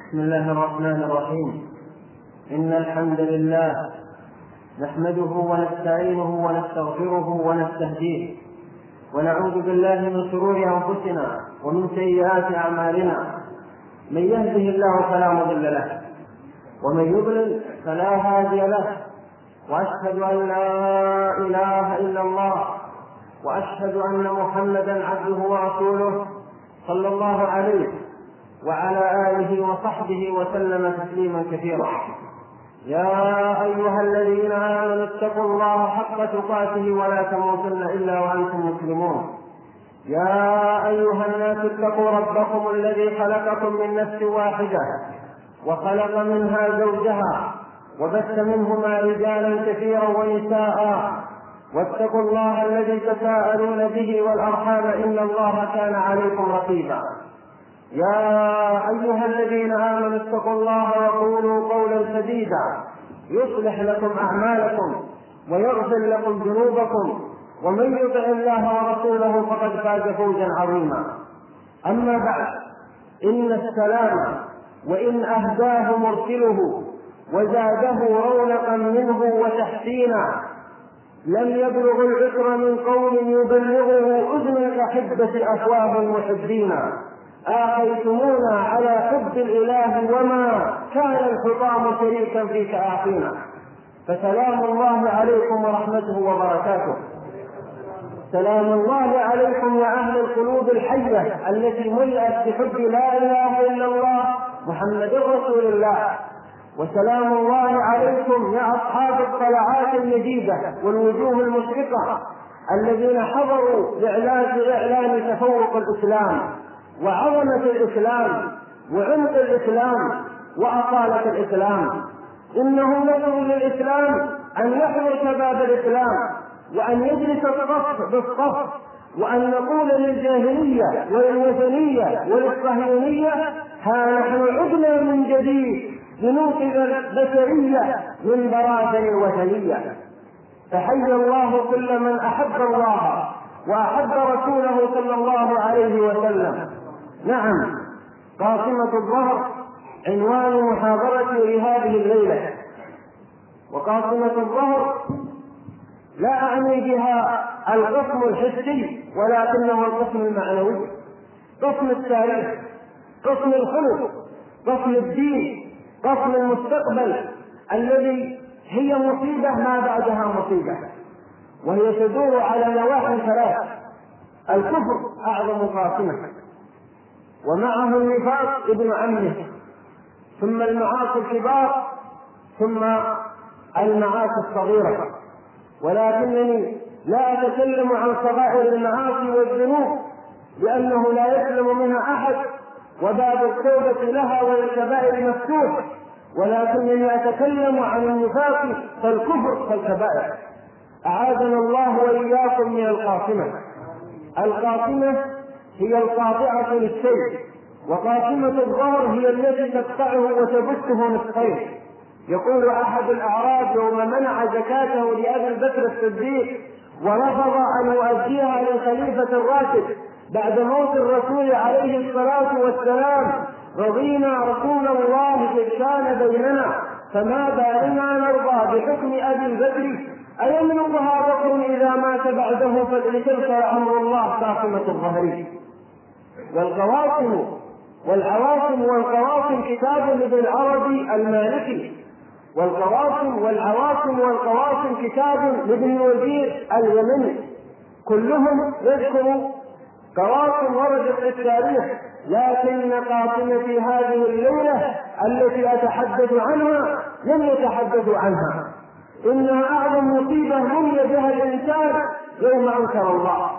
بسم الله الرحمن الرحيم. إن الحمد لله نحمده ونستعينه ونستغفره ونستهديه، ونعوذ بالله من شرور أنفسنا ومن سيئات أعمالنا. من يهده الله فلا مضل له، ومن يضلل فلا هادي له. وأشهد أن لا إله إلا الله، وأشهد أن محمدا عبده ورسوله صلى الله عليه وعلى آله وصحبه وسلم تسليما كثيرا. يا أيها الذين آمنوا اتقوا الله حق تقاته ولا تموتن إلا وأنتم مسلمون. يا أيها الناس اتقوا ربكم الذي خلقكم من نفس واحدة وخلق منها زوجها وبث منهما رجالا كثيرا ونساء، واتقوا الله الذي تساءلون به والأرحام إن الله كان عليكم رقيبا. يا أيها الذين آمنوا اتقوا الله وقولوا قولا سديدا يصلح لكم أعمالكم ويغفر لكم ذنوبكم، ومن يطع الله ورسوله فقد فاز فوزا عظيما. أما بعد، إن السلام وإن أهداه مرسله وزاده رونقا منه وتحسينا لم يبلغ العسر من قول يبلغه أذن الأحبة أفواه المحبين. آخيتمونا على حب الإله وما كان الحطام شريكا في تآخينا. فسلام الله عليكم ورحمته وبركاته. سلام الله عليكم يا أهل القلوب الحية التي ملأت بحب لا إله إلا الله محمد رسول الله. وسلام الله عليكم يا أصحاب الطلعات المجيدة والوجوه المشرقة الذين حضروا لإعلان تفوق الإسلام وعظمة الإسلام وعمق الإسلام وأصالة الإسلام. إنه نذر للإسلام أن يحضر شباب الإسلام وأن يجلس الصف بالصف، وأن نقول للجاهلية وللوثنية وللصهيونية: ها نحن عدنا من جديد لننقذ البشرية من براثن الوثنية. فحي الله كل من أحب الله وأحب رسوله صلى الله عليه وسلم. نعم، قاصمة الظهر عنوان محاضرتي لهذه الليلة. وقاصمة الظهر لا أعني بها القسم الحسي، ولكنه القسم المعنوي، قسم التاريخ، قسم الخلق، قسم الدين، قسم المستقبل، الذي هي مصيبة ما بعدها مصيبة، وهي تدور على نواحي ثلاث: الكفر أعظم قاسمة، ومعه النفاق ابن عمه، ثم المعاصي الكبار، ثم المعاصي الصغيرة. ولكنني لا أتكلم عن صغائر المعاصي والذنوب لأنه لا يسلم منها أحد، وباب التوبة لها والكبائر مفتوح، ولكنني أتكلم عن النفاق فالكفر فالكبائر. أعاذنا الله وإياكم من القاصمة. القاصمة هي القاطعة للشيء، وقاصمة الظهر هي التي تقطعه وتبثه نصفين. يقول أحد الأعراب يوم منع زكاته لأبي بكر الصديق ورفض أن يؤديها للخليفة الراشد بعد موت الرسول عليه الصلاة والسلام: رضينا رسول الله إذ كان بيننا، فما بالنا نرضى بحكم أبي بكر، أيملكها بكر إذا مات بعده فلتلك أمر الله قاصمة الظهر. والقواصم والعواصم والقواصم كتاب لابن العربي المالكي، والقواصم والعواصم والقواصم كتاب لابن الوزير اليمني. كلهم يذكر قواصم وردت في التاريخ، لكن قاصمتي هذه الليلة التي أتحدث عنها لم يتحدثوا عنها. إنها أعظم مصيبة رمي بها الإنسان يوم أنكر الله.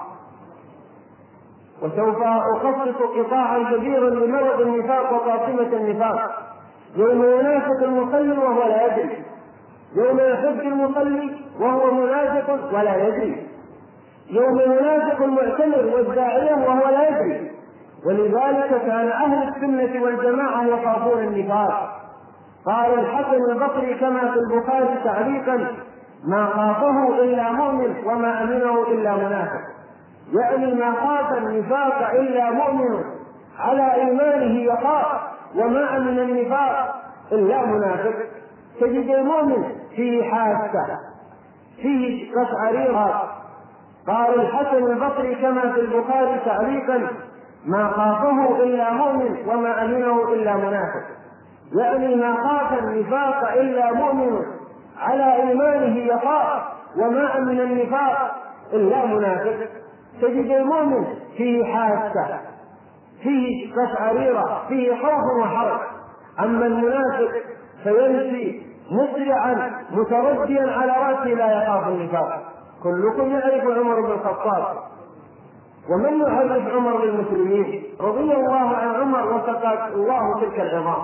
وسوف أخصص قطاعا كبيرا لمرض النفاق وقاصمة النفاق. يوم ينافق المصلي وهو لا يدري، يوم يحب المصلي وهو منافق ولا يدري، يوم ينافق المعتمر والداعية وهو لا يدري. ولذلك كان أهل السنة والجماعة يخافون النفاق. قال الحسن البصري كما في البخاري تعليقا: ما خافه إلا مؤمن وما أمنه إلا منافق. يعني ما خاف النفاق إلا مؤمن على إيمانه يخاف، وما من النفاق إلا منافق. تجد المؤمن فيه حاسة، فيه قشعريرة. قال الحسن البصري كما في البخاري تعليقا: ما خافه إلا مؤمن وما أمنه إلا منافق، يعني ما خاف النفاق إلا مؤمن على إيمانه يخاف، وما أمن النفاق إلا منافق. تجد المؤمن فيه حاسة، فيه قشعريرة، فيه خوف وحرج. أما المنافق فيمشي مسرعا مترديا على رأسه لا يخاف النفاق. كلكم يعرف عمر بن الخطاب، ومن يعرف عمر للمسلمين؟ رضي الله عن عمر وسقى الله تلك العظام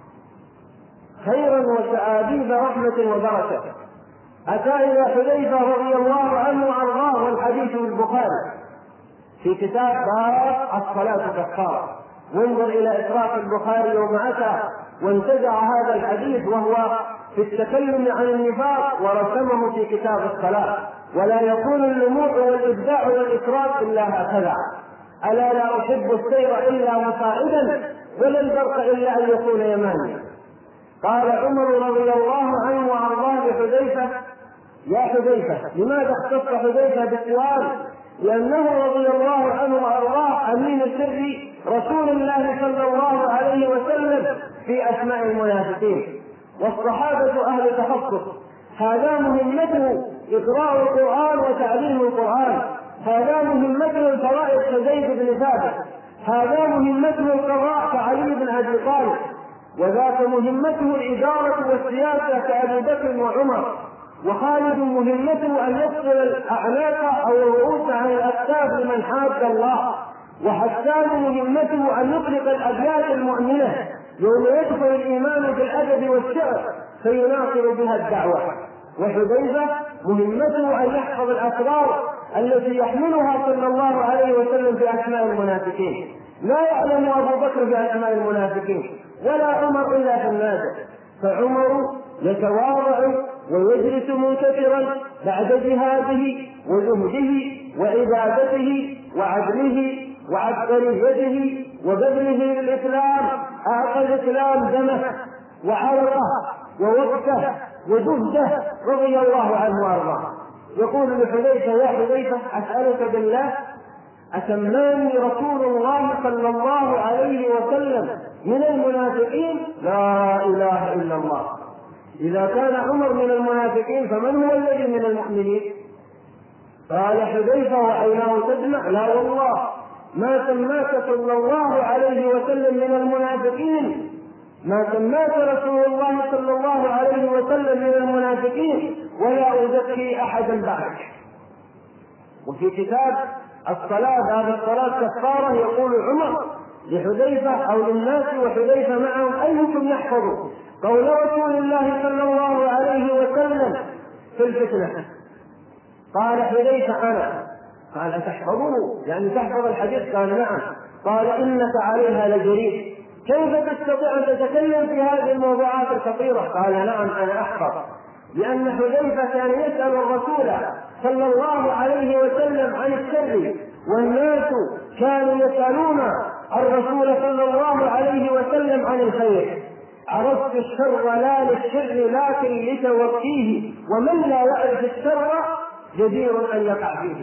خيرا وسآديب رحمة وبركة. أتى إلى حذيفة رضي الله عنه وأرضاه، والحديث في البخاري في كتاب باب الصلاة كفارة. وانظر إلى إسراف البخاري يوم أتى وانتزع هذا الحديث وهو في التكلم عن النفاق ورسمه في كتاب الصلاة. ولا يكون اللموع والإبداع والإسراف إلا هكذا: ألا لا أحب السير إلا مصاعدا ولا البرق إلا أن يكون يمانيا. قال عمر رضي الله عنه وأرضاه لحذيفة: يا حذيفة. لماذا اختص حذيفة بالسؤال؟ لأنه رضي الله عنه وأرضاه أمين سر رسول الله صلى الله عليه وسلم في أسماء المنافقين، والصحابة أهل تخصص. هذا مهمته إقراء القرآن وتعليم القرآن، هذا مهمته الفرائض كزيد بن ثابت، هذا مهمته القضاء كعلي بن أبي طالب، وذاك مهمته الإدارة والسياسة كأبي بكر وعمر. وخالد مهمته أن يفصل الأعناق أو الرؤوس عن الأكتاف لمن حاد الله. وحسان مهمته أن يطلق الأبيات المؤمنة يوم يدخل الإيمان في الأدب والشعر فيناصر بها الدعوة. وحذيفة مهمته أن يحفظ الأسرار التي يحملها صلى الله عليه وسلم في أسماء المنافقين. لا يعلم أبو بكر بأسماء المنافقين ولا عمر إلا في النازل، فعمر يتواضع ويجلس منكسرا بعد جهاده وزهده وعبادته وعدله وعبقريته وبذله للإسلام. أعطى الإسلام دمه وعرقه ووقته وجهده رضي الله عنه وارضاه. يقول لحذيفة: يا حذيفة، أسألك بالله، أسماني رسول الله صلى الله عليه وسلم من المنافقين؟ لا إله إلا الله. إذا كان عمر من المنافقين فمن هو الذي من المؤمنين؟ قال حذيفة وعيناه تدمع: لا والله ما سماك صلى الله عليه وسلم من المنافقين، ما سماك رسول الله صلى الله عليه وسلم من المنافقين، ولا أزكي أحدا بعدك. وفي كتاب الصلاة باب الصلاة كفارة يقول عمر لحذيفة أو للناس وحذيفة معهم: أيكم يحفظ قول رسول الله صلى الله عليه وسلم في الفتنة؟ قال حذيفة: أنا. قال: أتحفظه يعني تحفظ الحديث؟ قال: نعم. قال: إنك عليها لجريء، كيف تستطيع أن تتكلم في هذه الموضوعات الخطيرة؟ قال: نعم أنا أحفظ. لأن حذيفة كان يسأل الرسول صلى الله عليه وسلم عن الشر، والناس كانوا يسألون الرسول صلى الله عليه وسلم عن الخير. عرفت الشر لا للشر لكن لتوقيه، ومن لا يعرف الشر جدير أن يقع فيه.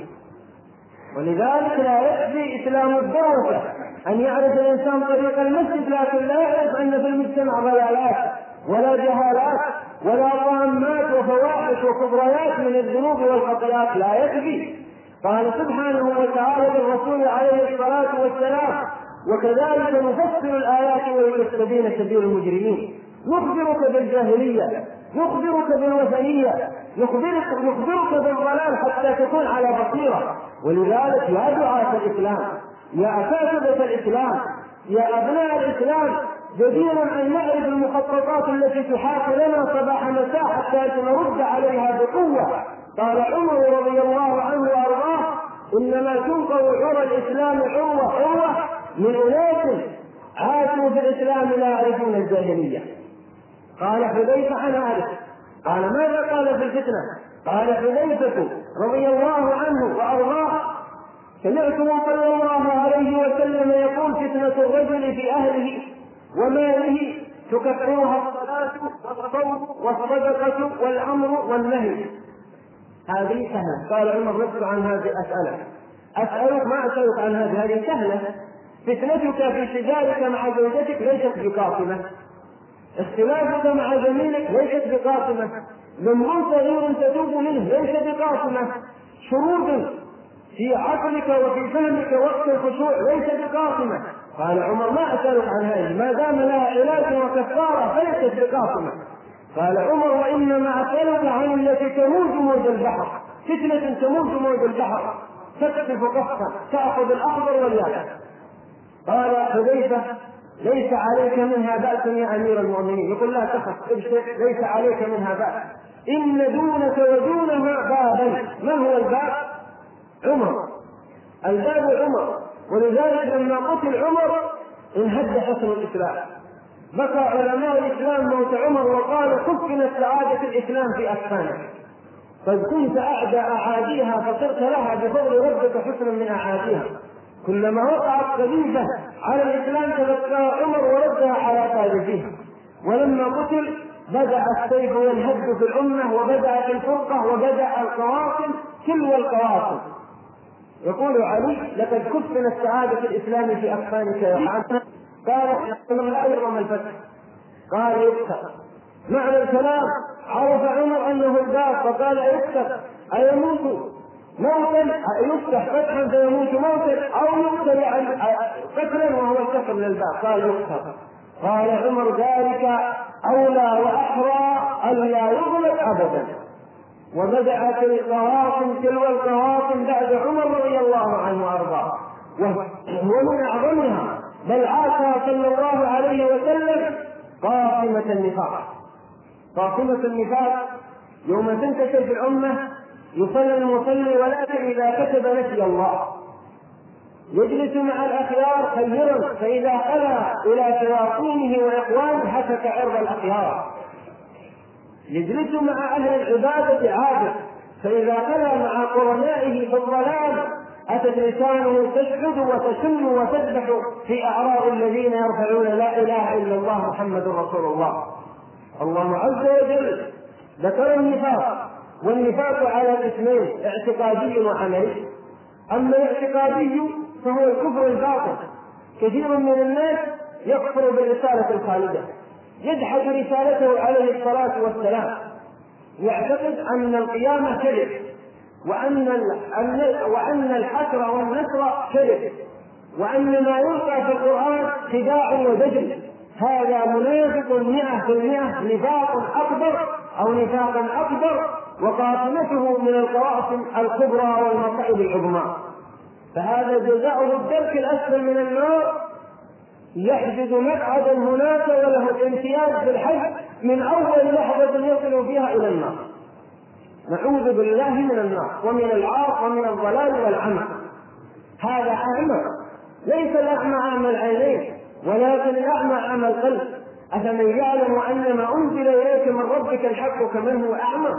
ولذلك لا يكفي إسلام الدعوة أن يعرف الإنسان طريق المسجد، لكن لا يعرف أن في المجتمع ضلالات ولا جهالات ولا ظلمات وفواحش وكبريات من الذنوب والخطيئات، لا يكفي. قال سبحانه وتعالى للرسول عليه الصلاة والسلام: وكذلك نفسر الآيات ولتستبين سبيل المجرمين. نخبرك بالجاهلية، نخبرك بالوثنية، نخبرك بالضلال حتى تكون على بصيرة. ولذلك يا دعاة الإسلام، يا أساتذة الإسلام، يا أبناء الإسلام، جدير أن نعرف المخططات التي تحاك لنا صباح مساء حتى نرد عليها بقوة. قال عمر رضي الله عنه وأرضاه: إنما تنقض عرى الإسلام عروة من أناس عاشوا في الإسلام لا يعرفون الجاهلية. قال حذيفة: أنا أعرف. قال: ماذا قال في الفتنة؟ قال حذيفة رضي الله عنه وأرضاه: سمعته صلى الله عليه وسلم يقول: فتنة الرجل في أهله وماله تكفرها الصلاة والصوم والصدقة والأمر والنهي. هذه سهلة. قال عمر نسأل عن هذه أسألك ما أسألك عن هذه سهلة. فتنتك في شجارك مع زوجتك ليست بقاطمة، اختلافك مع زميلك ليست بقاطمة، ذنب صغير تتوب منه ليس بقاطمة، شروط في عقلك وفي فهمك وقت الخشوع ليس بقاطمة. قال عمر ما أسألك عن هذه ما دام لها علاج وكفارة فليست بقاطمة. قال عمر وإنما أسألك عن التي تموج موج البحر، فتنة تموج موج البحر تكشف قصة تأخذ الأخضر واليابس. قال حذيفة ليس عليك منها بأس يا أمير المؤمنين. يقول لا تخف ابشر ليس عليك منها بأس، إن دونك ودونها بابا. ما هو الباب؟ عمر، الباب عمر. ولذلك لما قتل عمر انهد حصن الإسلام، بكى علماء الإسلام موت عمر وقال كفنت سعادة الإسلام في أكفانك، قد كنت أعدى أعاديها فصرت لها بفضل ربك حسنا من أعاديها. كلما وقعت قذيفة على الإسلام تلقاها عمر وردها على قاذفيها. ولما قتل بدأ السيف ينهد في الأمة وبدأت الفرقة وبدأ القواصم تلو القواصم. يقول علي لقد كفنت سعادة الإسلام في أكفانك يا محمد. قال لا يرم الفتح، قال يكتب. معنى الكلام عرف عمر أنه الباب فقال يكتب أيموت موتا يفتح فتحا فيموت موتا أو يقتل قتلا وهو الكفر للباب. قال يكتب. قال عمر ذلك أولى وأحرى ألا يغلق أبدا. وبدأت القواصم تلو القواصم بعد عمر رضي الله عنه وأرضاه، ومن أعظمها بل عاشها صلى الله عليه وسلم قاطمة النفاق. قاطمة النفاق يوم تنتشر في الأمة يصلي المصلي ولكن إذا كتب نسي الله، يجلس مع الأخيار خيرا فإذا خلا إلى شياطينه وإخوانه حسك عرض الأخيار، يجلس مع أهل العبادة عابد فإذا خلا مع قرنائه في الظلام أتت لسانه تشهد وتشم وتذبح في أعراض الذين يرفعون لا إله إلا الله محمد رسول الله. الله عز وجل ذكر النفاق، والنفاق على قسمين اعتقادي وعملي. أما الاعتقادي فهو الكفر الباطن. كثير من الناس يكفر بالرسالة الخالدة، يجحد رسالته عليه الصلاة والسلام، يعتقد أن القيامة كذب وأن الحشر والنصر كذب وأن ما يلقى في القرآن خداع ودجل. هذا منافق 100% نفاق أكبر أو نفاق أكبر، وقاطمته من القواصم الكبرى والمصائب العظمى. فهذا جزاؤه الدرك الأسفل من النار، يحجز مقعدا هناك وله الامتياز بالحج من أول لحظة يصل فيها إلى النار. نعوذ بالله من النار ومن العار ومن الضلال والعمى. هذا أعمى، ليس الأعمى أعمى العينين ولكن الأعمى أعمى القلب. أفمن يعلم أن ما أنزل إليك من ربك الحق كمن هو أعمى؟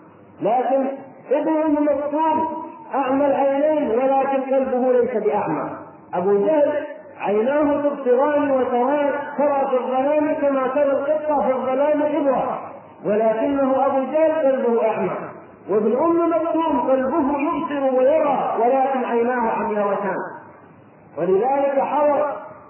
لكن ابن مكتوم أعمى العينين ولكن قلبه ليس بأعمى. أبو جهل عيناه تبصران وتران ترى في الظلام كما ترى القطة في الظلام إبرة، ولكنه أبو جهل قلبه أعمى. وابن مكتوم قلبه يبصر ويرى ولكن عيناه عمياوتان. ولذلك حضر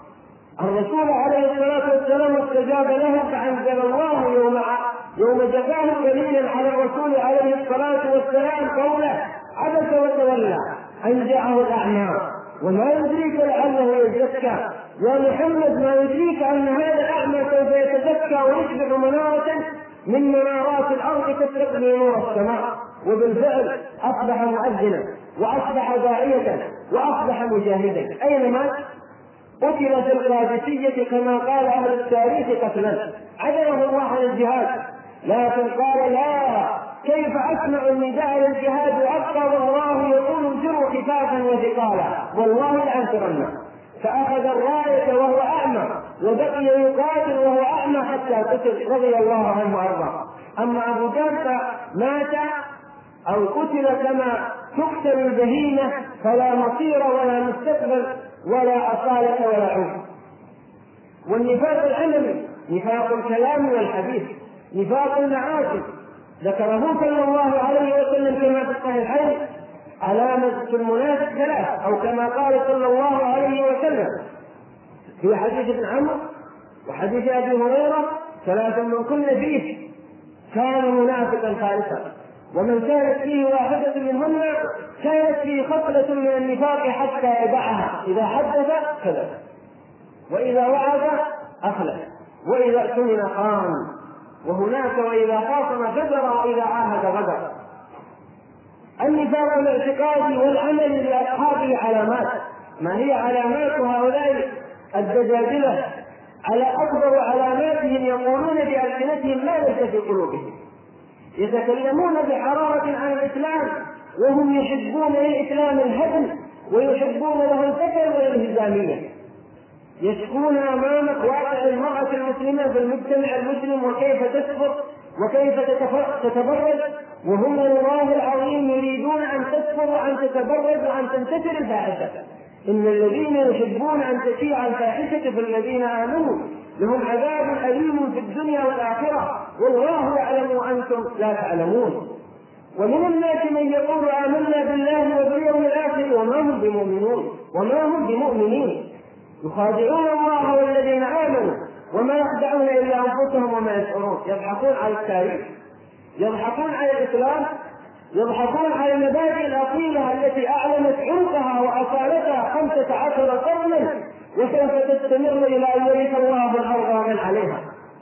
الرسول عليه الصلاة والسلام واستجاب له، فأنزل الله يوم جفاه قليلا على الرسول عليه الصلاة والسلام قوله عبس وتولى أن جاءه الأعمى وما يدريك لعله يزكى. يا محمد ما يدريك أن هذا الأعمى سوف يتزكى ويصبح منارة من منارات الأرض تستقبل نور السماء. وبالفعل أصبح مؤذنا وأصبح داعية وأصبح مجاهدا. أين مات؟ قتل في القادسية كما قال أهل التاريخ قتلا، عدله الله عن الجهاد، لكن قال لا، كيف أسمع النداء للجهاد وأبقى والله يقول انفروا خفافا وثقالا والله لأنصرن. فأخذ الراية وهو أعمى وبقي يقاتل وهو أعمى حتى قتل رضي الله عنه وأرضاه. أما أبو جهل مات أو قتل كما تقتل البهيمة، فلا مصير ولا مستقبل ولا أصالة ولا عمر. والنفاق العملي نفاق الكلام والحديث، نفاق المعاصي ذكره صلى الله عليه وسلم كما في الصحيحين علامة المنافق ثلاث، أو كما قال صلى الله عليه وسلم في حديث ابن عمرو وحديث أبي هريرة: ثلاث من كن فيه كان منافقا خالصا، ومن كانت فيه واحدة منهن كانت فيه خصلة من النفاق حتى يدعها: إذا حدث كذب، وإذا وعد أخلف، وإذا اؤتمن خان، وهناك وإذا خاصم فجر، وإذا عاهد غدر. النفاق الاعتقادي والعمل لأصحابه علامات. ما هي علامات هؤلاء الدجاجلة؟ على أكبر علاماتهم يقولون بألسنتهم ما ليس في قلوبهم، يتكلمون بحرارة عن الإسلام وهم يحبون للإسلام الهدم ويحبون له الفشل والانهزامية. يشكون أمامك واقع المرأة المسلمة في المجتمع المسلم وكيف تسقط وكيف تتبرج، وهم والله العظيم يريدون أن تسقط وأن تتبرج وأن تنتشر الفاحشة. إن الذين يحبون أن تشيع الفاحشة في الذين آمنوا لهم عذاب أليم في الدنيا والآخرة والله يعلم وأنتم لا تعلمون. ومن الناس من يقول آمنا بالله وباليوم الآخر وما هم بمؤمنين يخادعون الله والذين آمنوا وما يخدعون إلا أنفسهم وما يشعرون. يضحكون على التاريخ، يضحكون على الإسلام، يضحكون على المبادئ الأصيلة التي أعلنت عمقها وأصالتها 15 قرنا وسوف تستمر إلى أن يرث الله الأرض ومن عليها.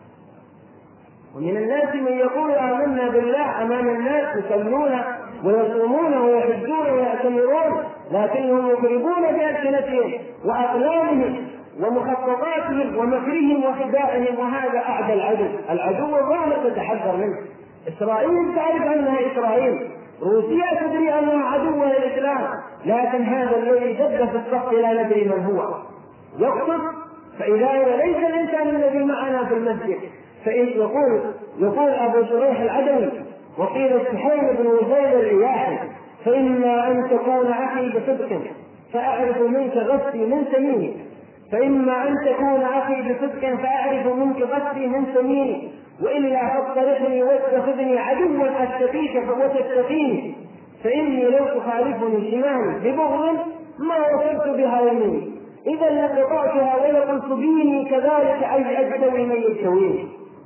ومن الناس من يقول آمنا بالله أمام الناس، يصلون ويصومون ويحجون ويعتمرون، لكنهم يخربون بألسنتهم وأقلامهم ومخططاتهم ومكرهم وخداعهم، وهذا أعدى العدو الظاهر تتحذر منه. إسرائيل تعرف أنها إسرائيل، روسيا تدري أنها عدو للإسلام، لكن هذا الذي جد في الصف لا ندري من هو، يقصد. فإذا ليس الإنسان الذي معنا في المسجد فإن يقول أبو شريح العدوي وقيل السحيم بن وزيد الرياحي: فإما أن تكون أخي بصدق فأعرف منك غثي من سميني، فإما أن تكون أخي بصدق فأعرف منك غثي من سميني، وإلا فاصطلحني واتخذني عدوا أتقيك وتتقيني، فإني لو تخالفني شمالي ببغض ما وصلت بها يميني، إذا لقطعتها ولقلت بيني كذلك أجتوي من يجتويني.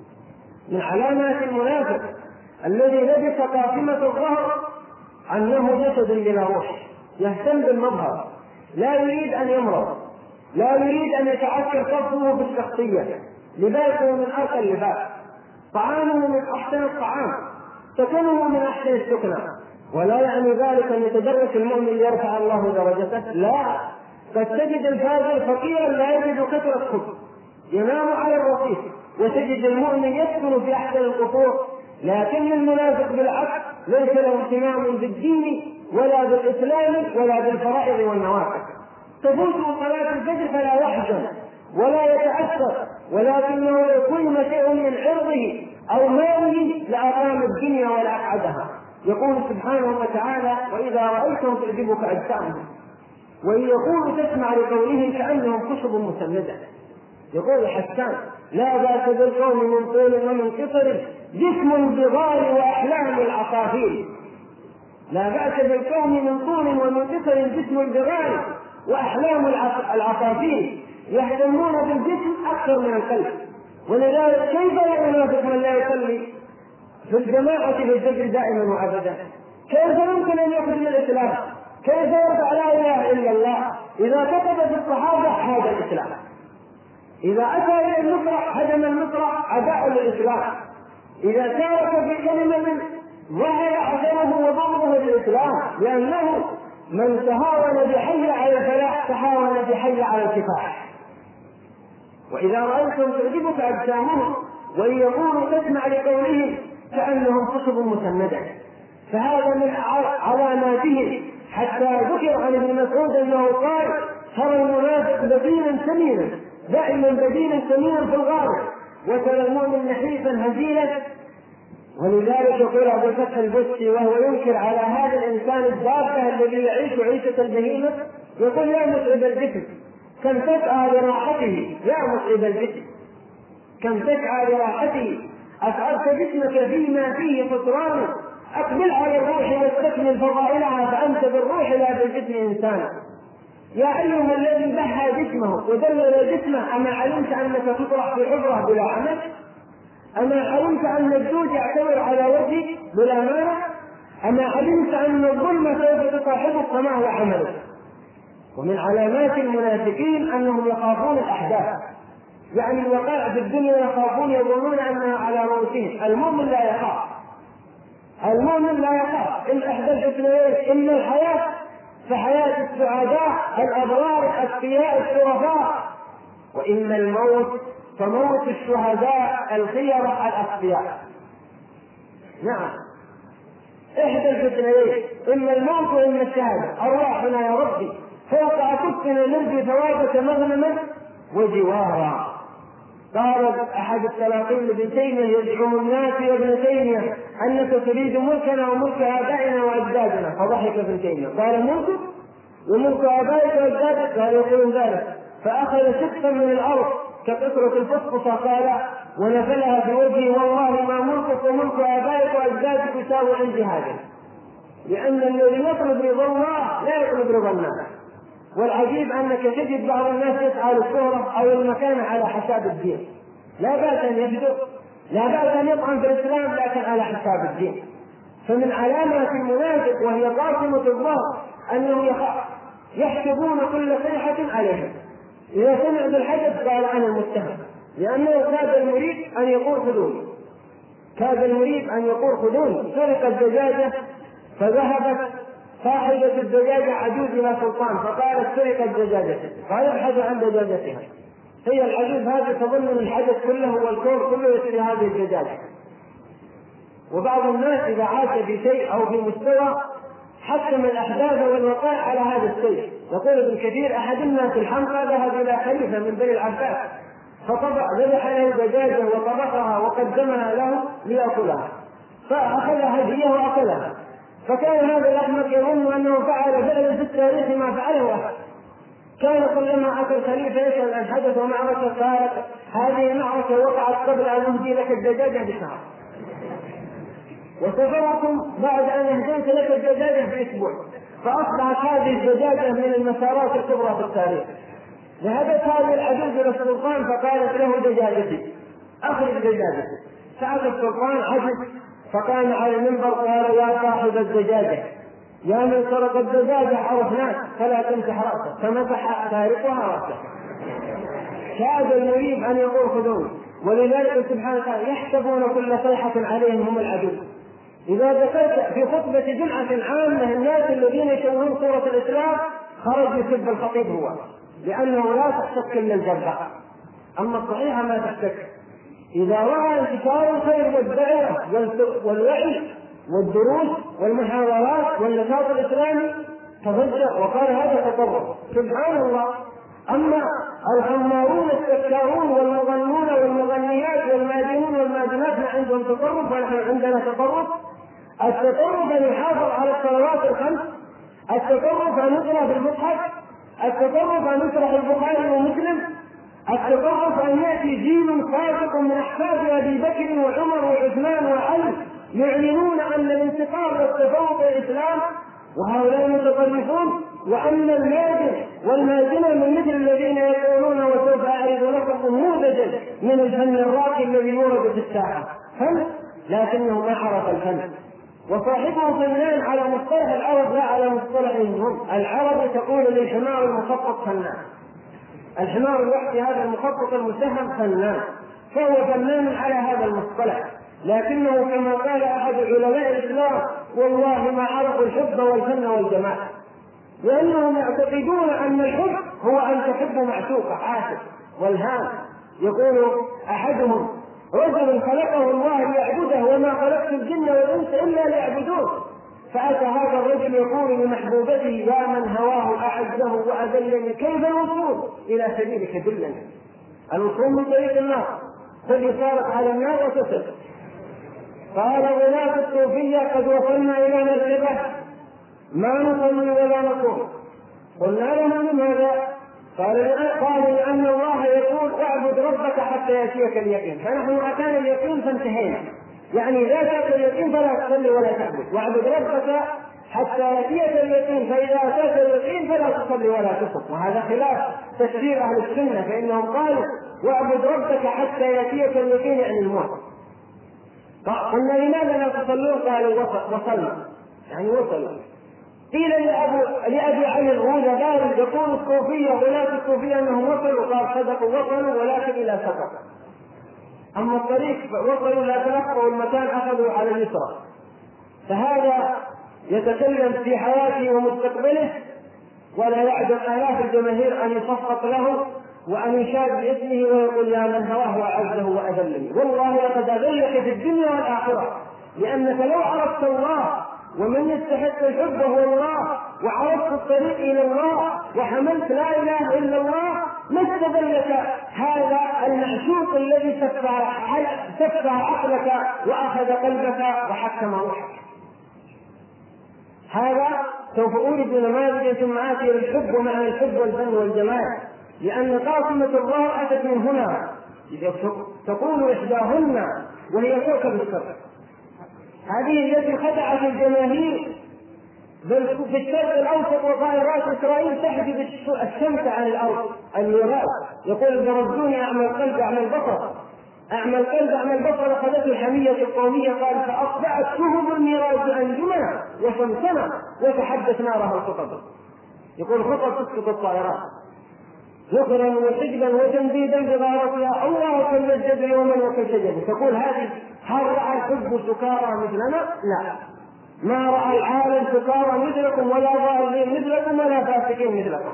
من علامات المنافق الذي لبس قاطمة الظهر أنه جسد بلا روح، يهتم بالمظهر، لا يريد أن يمرض، لا يريد أن يتعكر صفه بالشخصية، لباسه من أرقى اللباس، طعامه من أحسن الطعام، سكنه من أحسن السكنى. ولا يعني ذلك أن يتدرس المؤمن ليرفع الله درجته، لا، قد تجد الفاجر فقيرا لا يجد كثرة خبز ينام على الرصيف، وتجد المؤمن يسكن في أحسن القصور. لكن المنافق بالعكس ليس له اهتمام بالدين ولا بالإسلام ولا بالفرائض والنوافل. تفوته صلاة الفجر فلا يحزن ولا يتأثر، ولكنه لو قيم شيء من عرضه أو ماله لأقام الدنيا ولأقعدها. يقول سبحانه وتعالى: وإذا رأيتهم تعجبك أجسامهم، وإن يقول تسمع لقولهم كأنهم خشب مسندة. يقول حسان: لا بأس بالقوم من طول ومن قصر جسم البغال وأحلام العصافير. لا بأس بالقوم من طول ومن قصر جسم البغال وأحلام العصافير، يهتمون بالجسم أكثر من القلب. ولذلك كيف لا ينافق من لا يصلي في الجماعة في الفجر دائما وأبدا؟ كيف يمكن أن يخرج الإسلام؟ كيف يرفع لا إله إلا الله؟ إذا كتب في الصحابة هذا الإسلام، إذا أتى إلى المسرح هدم المسرح أداء للإسلام، إذا شارك في كلمة ظهر عدمه وضمه للإسلام، لأنه من تهاون بحي على الفلاح تهاون بحي على الكفاح. وإذا رأيتم تعجبك أجسامهم وإن يقولوا تسمع لقولهم كأنهم خشب مسندة. فهذا من علاماتهم، حتى ذكر عن ابن مسعود أنه قال: ترى المنافق بدينا سمينا، دائما بدينا سمينا في الغار، وترى المؤمن نحيفا هزيلا. ولذلك يقول أبو الفتح البستي وهو ينكر على هذا الإنسان الدافع الذي يعيش عيشة البهيمة، يقول: يا متعب الجسم كم تسعى لراحته يا متعب الجسم، كم تسعى لراحته، أتعبت جسمك فيما فيه خسرانه، أقبل على الروح واستكمل فضائلها فأنت بالروح لا بالجسم إنسان. يا أيها الذي بهى جسمه ودلل جسمه، أما علمت أنك تطرح في حجرة بلا عمل؟ أما علمت أن الزوج يعتبر على وجهك بلا مانع؟ أما علمت أن الظلم سوف تصاحبك فما هو عملك؟ ومن علامات المنافقين أنهم يخافون الأحداث، يعني الوقائع في الدنيا يخافون، يظنون أنها على رؤوسهم. المؤمن لا يخاف، المؤمن لا يخاف إن إحدى الاثنين، إن الحياة فحياة السعداء الأبرار الأتقياء الشرفاء، وإن الموت فموت الشهداء الخيرة الأتقياء. نعم، إحدى الاثنين، إما الموت وإما الشهادة. أرواحنا يا ربي فوق أكفنا نرجو ثوابك مغنما وجوارا. قال أحد السلاطين لابن تيمية: يزعم الناس يا ابن تيمية أنك تريد ملكنا وملك آبائنا وأجدادنا. فضحك ابن تيمية قال: ملكك وملك آبائك وأجدادك؟ قال: يقولون ذلك. فأخذ شقا من الأرض كقطرة الفسفوس قال ونزلها في وجهه: والله ما ملكك وملك آبائك وأجدادك يساوي عندي هذا. لأن الذي يطلب رضا الله لا يطلب رضا الناس. والعجيب أنك تجد بعض الناس يسعى للشهرة أو المكانة على حساب الدين. لا بأس أن يبدو، لا بأس أن يطعن في الإسلام، لكن على حساب الدين. فمن علامات المنافق وهي قاسمة الظهر أنهم يحسبون كل صيحة عليهم. إذا سمع بالحدث قال: أنا المتهم، لأنه كاد المريد أن يقول خذوني، كاد المريد أن يقول خذوني. سرقت دجاجة فذهبت صاحبة الدجاجة عجوز إلى سلطان فقالت: سرقت دجاجتي. قال: ابحث عن دجاجتها. هي العجوز هذه تظن أن الحدث كله والكون كله يشتري هذه الدجاجة. وبعض الناس إذا عاش في شيء أو في مستوى حكم الأحداث والوقائع على هذا الشيء. يقول ابن كثير: أحد الناس الحمقى ذهب إلى خليفة من بني العباس ذبح له دجاجة وطبخها وقدمها له ليأكلها، فأخذ هدية وأكلها. فكان هذا الأحمق يظن أنه فعل فعلا في التاريخ ما فعله أحد. كان كلما أتى الخليفة يسأل عن حدث ومعركة قال: هذه معركة وقعت قبل أن أهدي لك الدجاجة بشهر، وسفركم بعد أن أهديت لك الدجاجة بأسبوع. فأصبحت هذه الدجاجة من المسارات الكبرى في التاريخ. ذهبت هذه العجوز إلى السلطان فقالت له: دجاجتي، أخرج دجاجتي. فأتى السلطان عجز فقام على المنبر قال: يا صاحب الدجاجة، يا من سرق الدجاجة عرفناك فلا تمسح رأسك. فمسح سارقها رأسه. كاد المريب أن يقول خذوني. ولذلك سبحانه وتعالى يحسبون كل صيحة عليهم هم العدو. إذا ذكرت في خطبة جمعة عامة الناس الذين يشوهون صورة الإسلام خرج يسب الخطيب هو، لأنه لا تحتك إلا الجبهة، أما الصحيحة ما تحتك. إذا رأى انتشار الخير والدعوة والوعي والدروس والمحاضرات والنشاط الإسلامي تفجأ وقال: هذا تطرف. سبحان الله. أما الخمارون السكارون والمغنون والمغنيات والمادنون والمادنات ما عندهم تطرف ونحن عندنا تطرف. التطرف أن يحافظ على الصلوات الخمس، التطرف أن يقرأ بالمصحف، التطرف أن يشرح البخاري ومسلم، التطرف أن يأتي جيل صادق من أحفاد أبي بكر وعمر وعثمان وعلي يعلنون أن الانتقام والتفوق الإسلام، وهؤلاء متطرفون. وأن الماجن والماجنة من مثل الذين يقولون: وسوف أعرض لكم نموذجا من الفن الراقي الذي يورد في الساحة، فن لكنه ما عرف الفن. وصاحبه فنان على مصطلح العرب لا على مصطلحهم هم. العرب تقول للحمار المخطط فنان، الحمار الوحشي هذا المخطط المسهم فنان، فهو فنان على هذا المصطلح. لكنه كما قال أحد علماء الإسلام: والله ما عرفوا الحب والفن والجمال، لأنهم يعتقدون أن الحب هو أن تحب معشوقة عاشق والهام. يقول أحدهم: رجل خلقه الله ليعبده وما خلقت الجن والإنس إلا ليعبدون. فأتى هذا الرجل يقول لمحبوبته: يا من هواه أعزه وأذلني، كيف الوصول إلى سبيلك دلني. الوصول من طريق النار، خذ يسارك على النار وتصل. قال: غلاة الصوفية قد وصلنا إلى مرتبة ما نصلي ولا نصوم. قلنا له: لماذا؟ قالوا لأن الله يقول اعبد ربك حتى يأتيك اليقين، فنحن أتانا اليقين فانتهينا، يعني إذا أتاك اليقين فلا تصلي ولا تعبد، واعبد ربك حتى يأتيك اليقين، فإذا أتاك اليقين فلا تصلي ولا تصم. وهذا خلاف تفسير أهل السنة، فإنهم قالوا واعبد ربك حتى يأتيك اليقين يعني الموت. قلنا لماذا لا تصلون؟ قالوا وصلنا يعني وصلوا. قيل لأبي علي الغولباري يقول الصوفية غلاة الصوفية أنهم وصلوا، قال صدقوا وصلوا ولكن إلى سقط، أما الطريق وصلوا لا تنقروا المكان أخذوا على اليسرى. فهذا يتكلم في حياته ومستقبله ولا يعدم آلاف الجماهير أن يصفق له وأن يشاد باسمه ويقول يا من هواه وأعزه وأذلني. والله لقد أذلك في الدنيا والآخرة، لأنك لو عرفت الله ومن يستحق الحب هو الله، وعرفت الطريق إلى الله وحملت لا إله إلا الله، ما استدلك هذا المعشوق الذي سفه عقلك وأخذ قلبك وحكم روحك. هذا سوف أورد نماذج ثم آتي الحب مع الحب والفن والجمال، لأن قاسمة الله أتت من هنا، تقول إحداهن وهي كوكب الشرق، هذه التي خدعت الجماهير بل في الشرق الأوسط وطائرات إسرائيل تحجب الشمس عن الأرض الميراث. يقول بردوني أعمى القلب أعمى البصر، أعمى القلب أعمى البصر خذته الحمية القومية، قال فأصبحت شهب الميراث أنجمنا وشمسنا وتحدث نارها الخطب. يقول خطب تسقط الطائرات ذكرا وسجدا وتنديدا بغارتها الله كالجبل ومن وكالشجر. تقول هذه هل رأى الحب سكارى مثلنا؟ لا، ما رأى العالم سكارى مثلكم ولا ضالين مثلكم ولا فاسقين مثلكم،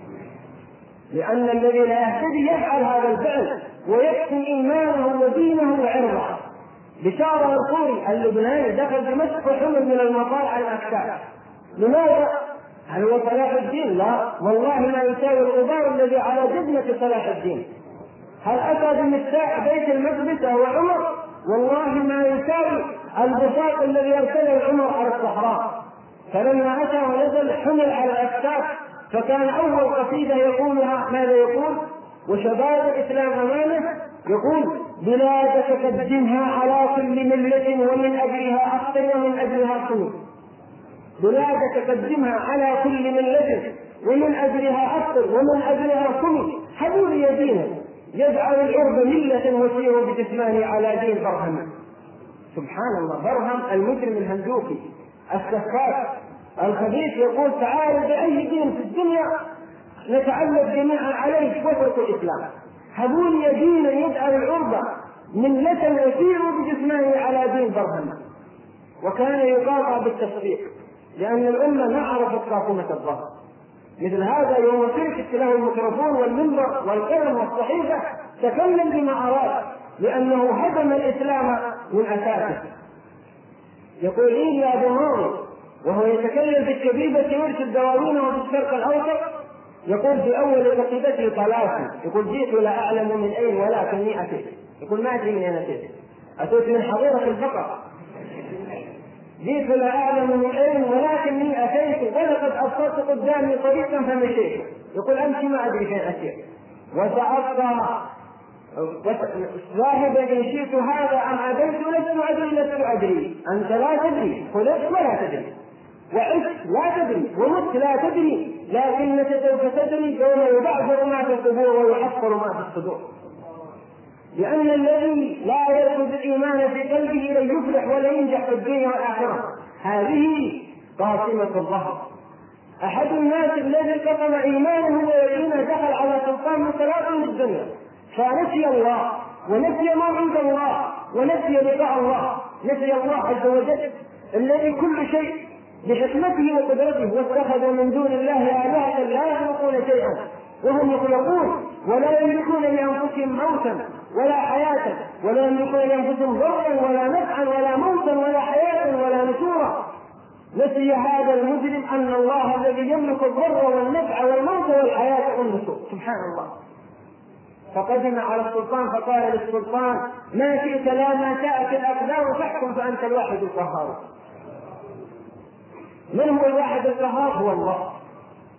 لأن الذي لا يهتدي يفعل هذا الفعل ويكفي إيمانه ودينه وعرضه. بشار الخوري اللبناني دخل دمشق وحمل من المطار على الأكتاف. لماذا؟ هل هو صلاح الدين؟ لا والله ما يساوي الغبار الذي على جبنة صلاح الدين. هل أتى بمفتاح بيت المقدس وهو عمر؟ والله ما يساوي البساط الذي أرسله عمر على الصحراء. فلما أتى ونزل حمل على الأكتاف، فكان أول قصيدة يقولها ماذا يقول؟ وشباب الإسلام أمامه يقول بلادك قدمها على كل ملة ومن أجلها أخطر ومن أجلها صنع. بلادك قدمها على كل ملة ومن أجلها أخطر ومن أجلها صنع. حبول يدينا يجعل الأرض ملة وسير بجسمانه على دين برهم. سبحان الله، برهم المجرم الهندوكي السفاك الخبيث يقول تعالوا بأي دين في الدنيا نتعلق جميعا عليه وترك الإسلام. حبول يدينا يجعل الأرض ملة وسير بجسمانه على دين برهم. وكان يقاطع بالتصفيق لأن الأمة ما عرفت قاطمة الظهر. مثل هذا يوم تركت له الميكروفون والمنبر والقلم والصحيفة تكلم بما أراد، لأنه هدم الإسلام من أساسه. يقول إيه أبو ماضي وهو يتكلم في الشبيبة يرسل دواوين وفي الشرق الأوسط، يقول في أول قصيدته طلاسي، يقول جئت لا أعلم من أين ولكني أتيت. يقول ما أدري من أين أتيت من حظيرة البقر. جئت لا أعلم من أين ولكني أتيت ولقد أبصرت قدامي طريقا فمشيت. يقول أمشي ما أدري فين أتيت وسأبقى ذاهبا إن شئت هذا أم أدريت لست أدري. أنت لا تدري، خلقت ولا تدري، وعشت لا تدري، ومت لا تدري، لكنك سوف تدري يوم يبعثر ما في القبور ويحفر ما في الصدور. لأن الذي لا يرد الإيمان في قلبه لن يفلح ولا ينجح في الدنيا والآخرة. هذه قاسمة الظهر. أحد الناس الذي قسم إيمانه ويقينه دخل على سلطان من سلاطين الدنيا فنسي الله ونسي موعد الله ونسي لقاء الله، نسي الله عز وجل الذي كل شيء بحكمته وقدرته، واتخذوا من دون الله آلهة لا يخلقون شيئا وهم يخلقون ولا يملكون لأنفسهم موتا ولا حياة ولا يملكون لأنفسهم ضرا ولا نفعا ولا موتا ولا حياة ولا نشورا. نسي هذا المجرم أن الله الذي يملك الضر والنفع والموت والحياة والنشور سبحان الله. فقدم على السلطان فقال للسلطان ما شئت لا ما شاءت الأقدار فاحكم فأنت الواحد القهار. من هو الواحد القهار؟ هو الله.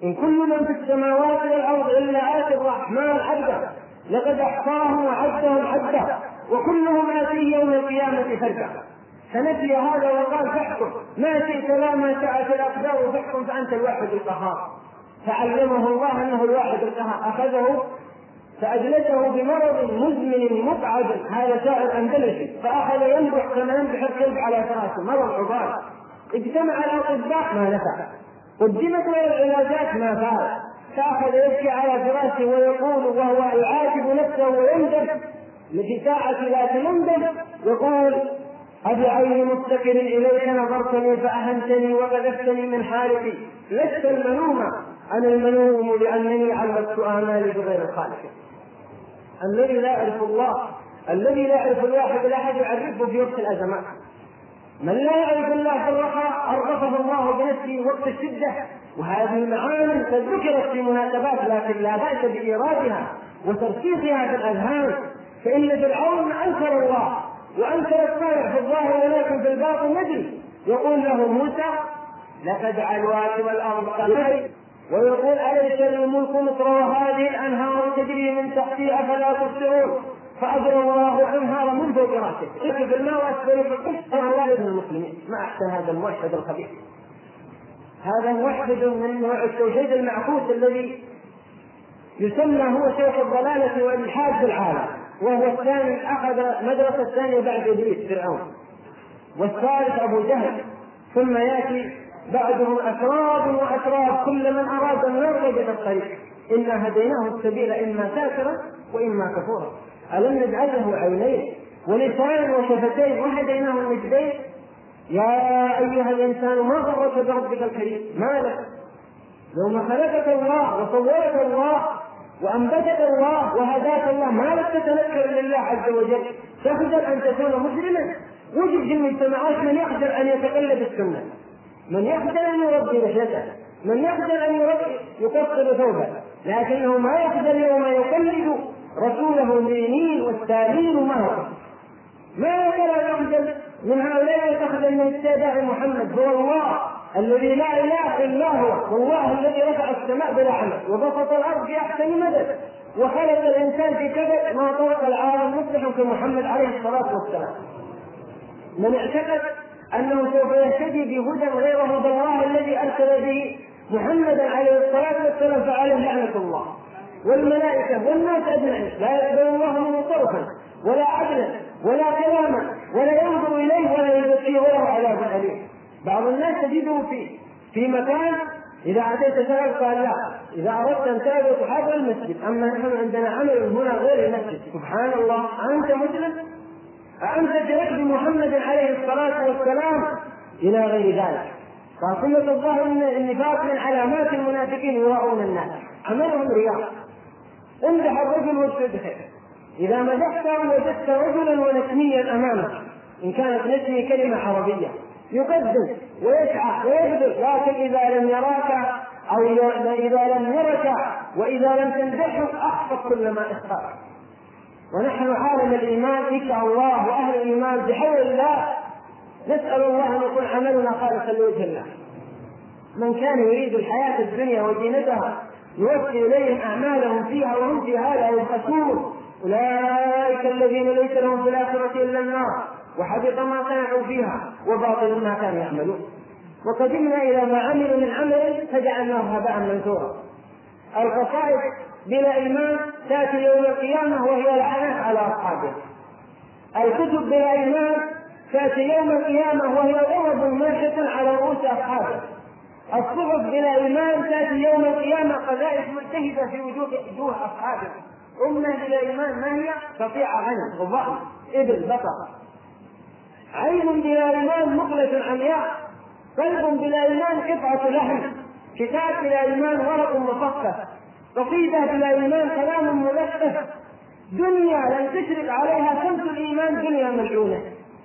إن كل من في السماوات والأرض إلا آتي الرحمن عبدا لقد أحصاهم وعدهم عدا وكلهم آتيه يوم القيامة فردا. فنسي هذا وقال فاحكم ما شئت لا ما شاءت الأقدار فاحكم فأنت الواحد القهار. فعلمه الله أنه الواحد القهار، أخذه فأجلسه بمرض مزمن مقعد، هذا شاعر أندلسي، فأخذ ينبح كما ينبح الكلب على فراسه، مرض عضال. اجتمع الأطباء ما نفع، قدمت له العلاجات ما فعل، فأخذ يبكي على فراشه ويقول وهو يعاتب نفسه ويندم في ساعة لا تندم، يقول أبعين مفتقر إليك نظرتني فأهنتني وقذفتني من حالتي، لست الملوم أنا الملوم لأنني علقت آمالي بغير الخالق. الذي لا يعرف الله، الذي لا يعرف الواحد الأحد يعرفه في وقت الأزمات. من لا يعرف الله في الرخاء عرفه الله بنفسه وقت الشدة. وهذه المعاني قد ذكرت في مناسبات لكن لا بأس بإيرادها وترسيخها في الأذهان. فإن فرعون أنكر الله وأنكر الصالح في الظاهر ولكن في الباطن ندري. يقول له موسى لقد علوات والأرض قليل، ويقول أليس الملك مصر وهذه الأنهار تجري من تحتي أفلا تبصرون، فأجرى الله أنهار من فوق رأسه في الماء وأسفل في القصة. الله من المسلمين ما أحسن هذا الموحد الخبيث. هذا موحد من نوع التوحيد المعكوس الذي يسمى هو شيخ الضلالة والإلحاد في العالم، وهو الثاني أخذ مدرسة الثانية بعد إبليس فرعون، والثالث أبو جهل، ثم يأتي بعدهم أسراب وأسراب كل من أراد النار وجد الطريق. إنا هديناه السبيل إما شاكرا وإما كفورا. ألم نجعل له عينين ولسان وشفتين وهديناه النجدين. يا أيها الإنسان ما غرك بربك الكريم، ما لك يوم خلقك الله وصورك الله وأنبتك الله وهداك الله، ما لك تتذكر لله عز وجل؟ تخجل أن تكون مسلما؟ وجد في المجتمعات من يخجل أن يتقلد السنة، من يخجل أن يربي لحيته، من يخجل أن يقصر ثوبه، لكنه ما يخجل يوم يقلد رسوله الدينين والتالين معه. ما ولا يخجل من هؤلاء يتخذل من اتباع محمد. هو الله الذي لا اله الا هو، والله الذي رفع السماء بلا عمل وبسط الارض في احسن مدد وخلق الانسان في كبد ما طرق العالم مصلح كمحمد عليه الصلاه والسلام. من اعتقد انه سوف يهتدي بهدى غير هدى الله الذي ارسل به محمدا عليه الصلاه والسلام فعليه لعنه الله والملائكه والناس اجمعين. لا يقبل الله منه صرفا ولا عدلا ولا كلاما ولا ينظر اليه ولا يزكيه وله عذاب اليم. بعض الناس تجده في مكان اذا اتيت سالك قال لا، اذا اردت ان تابع حاضر المسجد، اما نحن عندنا عمل هنا غير المسجد. سبحان الله، انت مسلم؟ أنت ترك بمحمد عليه الصلاة والسلام إلى غير ذلك. فصلة الظاهر من النفاق من علامات المنافقين يراؤون الناس، عملهم رياء. امدح الرجل واستدخل، إذا مدحته وجدت رجلا ونسميا أمامك، إن كانت نسمي كلمة عربية، يقدم ويسعى ويبذل، لكن إذا لم يراك أو إذا لم يرك وإذا لم تمدحه أخفض كل ما اختار. ونحن عالم الإيمان إن شاء الله وأهل الإيمان بحول الله نسأل الله أن يكون عملنا خالصا لوجه الله. من كان يريد الحياة الدنيا وزينتها يوفي إليهم أعمالهم فيها وهم في هذا يبخسون. أولئك الذين ليس لهم في الآخرة إلا النار وحبط ما صنعوا فيها وباطل ما كانوا يعملون. وقدمنا إلى ما عملوا من عمل فجعلناه هباء منثورا. القصائد بلا إيمان تأتي يوم القيامة وهي لعنة على أصحابها. الكتب بلا إيمان تأتي يوم القيامة وهي غضب ماشة على رؤوس أصحابها. الصحف بلا إيمان تأتي يوم القيامة قذائف ملتهبة في وجوه أصحابها. أمة بلا إيمان ما هي؟ قطيع غنم وضأن إبل بقر. عين بلا إيمان مقلة عمياء. قلب بلا إيمان قطعة لحم. كتاب بلا إيمان ورق مصفف. قصيدة بلا إيمان كلام ملفف. دنيا لم تشرق عليها شمس الإيمان دنيا ملعونة.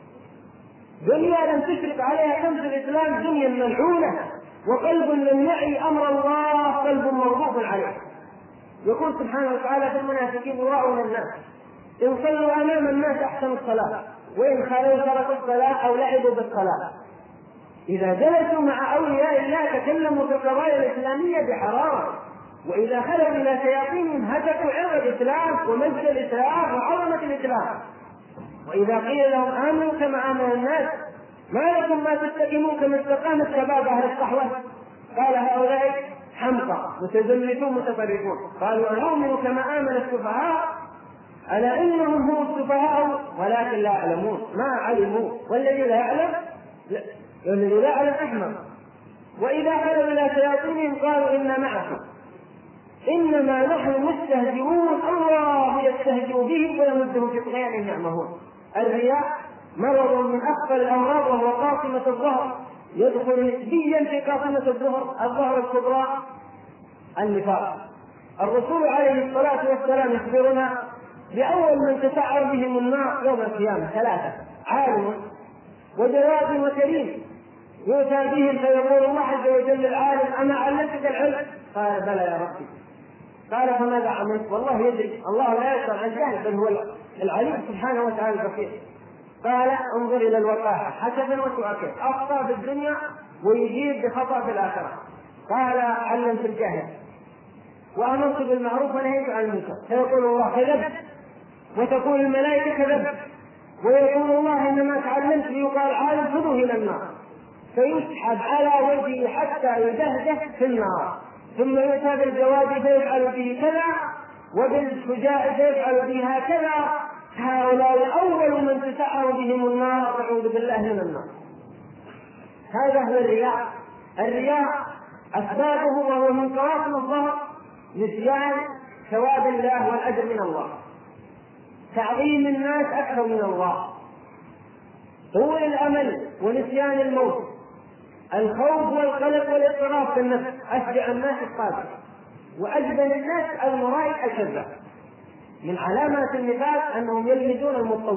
دنيا لم تشرق عليها شمس الإسلام دنيا ملعونة. وقلب لم يعي أمر الله قلب مغضوب عليه. يقول سبحانه وتعالى في المنافقين يراؤون الناس، إن صلوا أمام الناس أحسنوا الصلاة وإن خالوا تركوا الصلاة أو لعبوا بالصلاة. إذا جلسوا مع أولياء الله تكلموا في القضايا الإسلامية بحرارة، وإذا خلوا إلى شياطينهم هتكوا عرض الإسلام ومجد الإسلام وعظمة الإسلام. وإذا قيل لهم آمنوا كما آمن الناس ما لكم ما تستقيمون كما استقامت شباب أهل الصحوة، قال هؤلاء حمقى متزمتون متطرفون. قالوا أنؤمن كما آمن السفهاء ألا إنهم هم السفهاء ولكن لا يعلمون، ما علموا، والذي لا يعلم أحمق. وإذا خلوا إلى شياطينهم قالوا إنا معكم إنما نحن مستهزئون الله يستهزئ بهم ويمدهم في طغيانهم يعمهون. الرياء مرض من أخطر الأمراض وهو قاصمة الظهر، يدخل نسبيا في قاصمة الظهر الكبرى النفاق. الرسول عليه الصلاة والسلام يخبرنا بأول من تسعر بهم النار يوم القيامة 3: عالم وجواد وكريم يؤتى بهم فيقول الله عز وجل العالم أما علمتك العلم؟ قال بلى يا ربي. قال فماذا عملت؟ والله يدري، الله لا يسأل عن جهل بل هو العليم سبحانه وتعالى البصير. قال انظر إلى الوقاحة حسبا وتؤكد، أخطأ في الدنيا ويجيب بخطأ في الآخرة. قال علمت الجهل وأمرت بالمعروف ونهيت عن المنكر، فيقول الله كذبت، وتقول الملائكة كذبت، ويقول الله إنما تعلمت ليقال عالم خذوه إلى النار، فيسحب على وجهه حتى يدهده في النار، ثم يؤتى بالجواد فيفعل به كذا وبالشجاع فيفعل به هكذا. هؤلاء أول من تسعر بهم النار نعوذ بالله من النار. هذا هو الرياء. الرياء أسبابه وهو من قواصم الظهر نسيان ثواب الله والأجر من الله، تعظيم الناس أكثر من الله، طول الأمل ونسيان الموت، الخوف والقلق والاضطراب في النفس، أشجع الناس الصادق وأجبن الناس المرائي الكذاب. من علامات النفاق أنهم يلمزون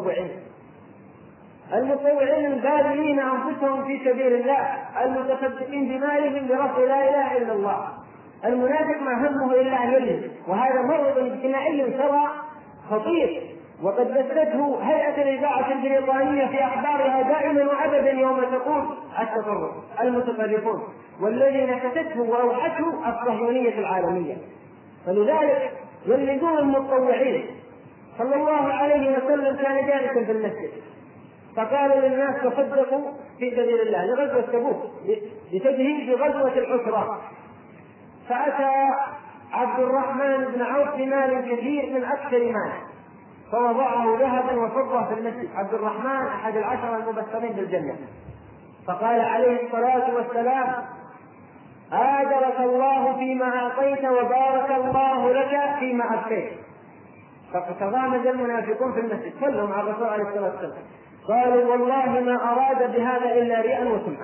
المطوعين الباذلين أنفسهم في سبيل الله، المتصدقين بمالهم برفع لا إله إلا الله. المنافق ما همه إلا أن يلمز، وهذا مرض اجتماعي ثرى خطير، وقد بثته هيئة الإذاعة البريطانية في أخبارها دائما وأبدا يوم تقول التطرف المتطرفون، والذي نكسته وأوحته الصهيونية العالمية. فلذلك يلمزون المتطوعين. صلى الله عليه وسلم كان جالسا في المسجد فقال للناس تصدقوا في سبيل الله لغزوة تبوك لتجهيز غزوة العسرة، فأتى عبد الرحمن بن عوف بمال كثير من أكثر مال فوضعه ذهبا وفضة في المسجد. عبد الرحمن أحد العشرة المبشرين بالجنة. فقال عليه الصلاة والسلام آجرك الله فيما أعطيت وبارك الله لك فيما أبقيت. فتغامز المنافقون في المسجد كلهم على الرسول عليه الصلاة والسلام قالوا والله ما أراد بهذا إلا رياء وسمعة.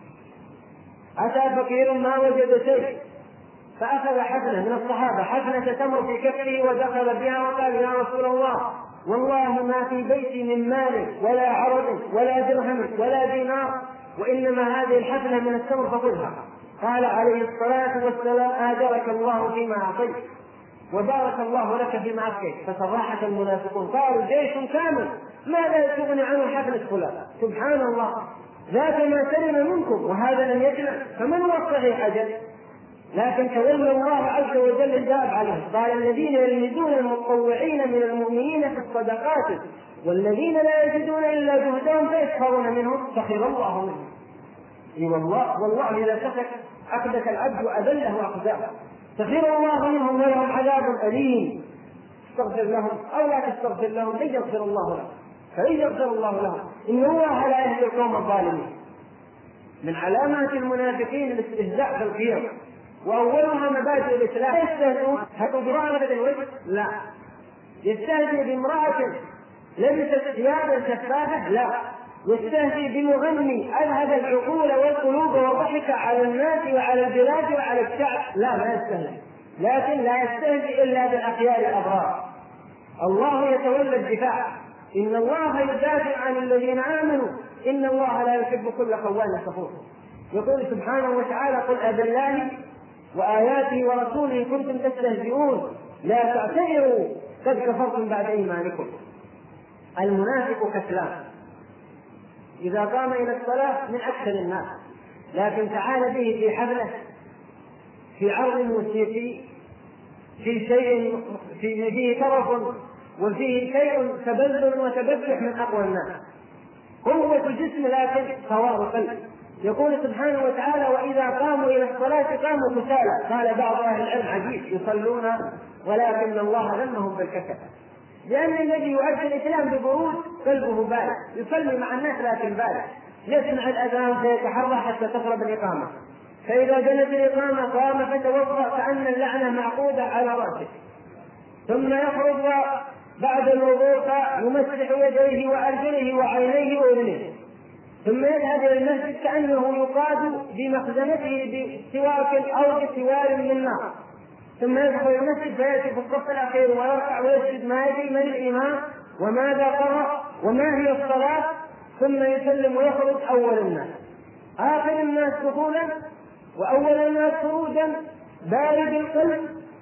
أتى فقير ما وجد شيء فأخذ حفنة من الصحابة، حفنة تمر في كفه ودخل بها وقال يا رسول الله والله ما في بيتي من مال ولا عرض ولا درهم ولا دينار، وإنما هذه الحفنة من التمر فخذها. قال عليه الصلاة والسلام آجرك الله فيما أعطيت وبارك الله لك فيما أبقيت. فتضاحك المنافقون قالوا جيش كامل ماذا تغني عنه حفنة فلان؟ سبحان الله، ذاك ما سلم منكم وهذا لم يسلم، فمن هو الصحيح أجل؟ لكن تولى الله عز وجل الجاب عليه. قال الذين يلمزون المتطوعين من المؤمنين في الصدقات والذين لا يجدون إلا جهدهم فيسخرون منهم سخر الله منهم. والله إذا سكت أخذك العبد وأذله وأخزاه. سخر الله منهم ولهم عذاب أليم. استغفر لهم أو لا تستغفر لهم لن يغفر الله لهم، فإن يغفر الله لهم إن الله لا يهدي القوم الظالمين. من علامات المنافقين الاستهزاء في الخير، وأولها مبادئ الإسلام. يستهزئون بامرأة الوجه؟ لا. يستهزئ بامرأة لبست ثيابا شفافة؟ لا. يستهزئ بمغني أذهب العقول والقلوب وضحك على الناس وعلى البلاد وعلى الشعب؟ لا، ما يستهزئ. لكن لا يستهزئ إلا بالأخيار الأبرار. الله يتولى الدفاع، إن الله يدافع عن الذين آمنوا إن الله لا يحب كل خوان كفور. يقول سبحانه وتعالى قل أبالله وآياته ورسوله كنتم تستهزئون لا تعتذروا قد كفرتم بعد إيمانكم. المنافق كسلان، إذا قام إلى الصلاة من أكثر الناس لكن تعال به في حفلة، في عرض موسيقي، في شيء فيه ترف وفيه شيء تبذل وتبجح من أقوى الناس، قوة الجسم لكن صواب القلب. يقول سبحانه وتعالى: وإذا قاموا إلى الصلاة قاموا كسالى. قال بعض أهل العلم: عجيب، يصلون ولكن الله ذمهم بالكسل، لأن الذي يؤدي الإسلام ببرود قلبه بارد، يصلي مع الناس لكن بارد، يسمع الأذان فيتحرى حتى تقرب الإقامة، فإذا جلت الإقامة قام فتوضأ كأن اللعنة معقودة على رأسه، ثم يخرج بعد الوضوء يمسح يديه وأرجله وعينيه وأذنيه، ثم يذهب إلى المسجد كأنه يقاد بمخزنته بسواك أو بسوار من نار، ثم يدخل المسجد فيأتي في الصف الأخير ويركع ويسجد ما يدري من الإمام وماذا قرأ وما هي الصلاة، ثم يسلم ويخرج أول الناس، آخر الناس دخولا وأول الناس خروجا، بارد القلب،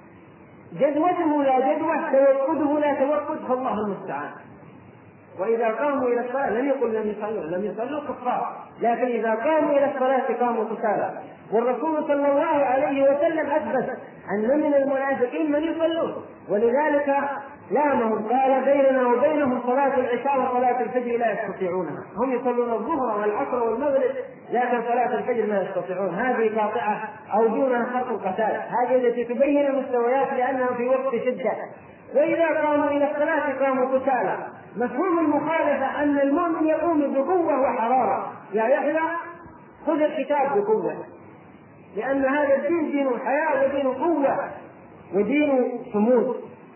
جدوته لا جدوة، توقده لا توقد، فالله المستعان. وإذا قاموا إلى الصلاة لم يقل لم يصلوا كفار، لكن إذا قاموا إلى الصلاة قاموا كسالى. والرسول صلى الله عليه وسلم أثبت أن من المنافقين من يصلون، ولذلك لامهم قال: بيننا وبينهم صلاة العشاء وصلاة الفجر لا يستطيعونها. هم يصلون الظهر والعصر والمغرب لكن صلاة الفجر ما يستطيعون، هذه قاطعة أو دونها خط القتال، هذه التي تبين مستويات لأنهم في وقت شدة. وإذا قاموا إلى الصلاة قاموا كسالى. مفهوم المخالفة أن المؤمن يقوم بقوة وحرارة. يا يحيى خذ الكتاب بقوة، لأن هذا الدين دين حياة ودين قوة ودين صمود.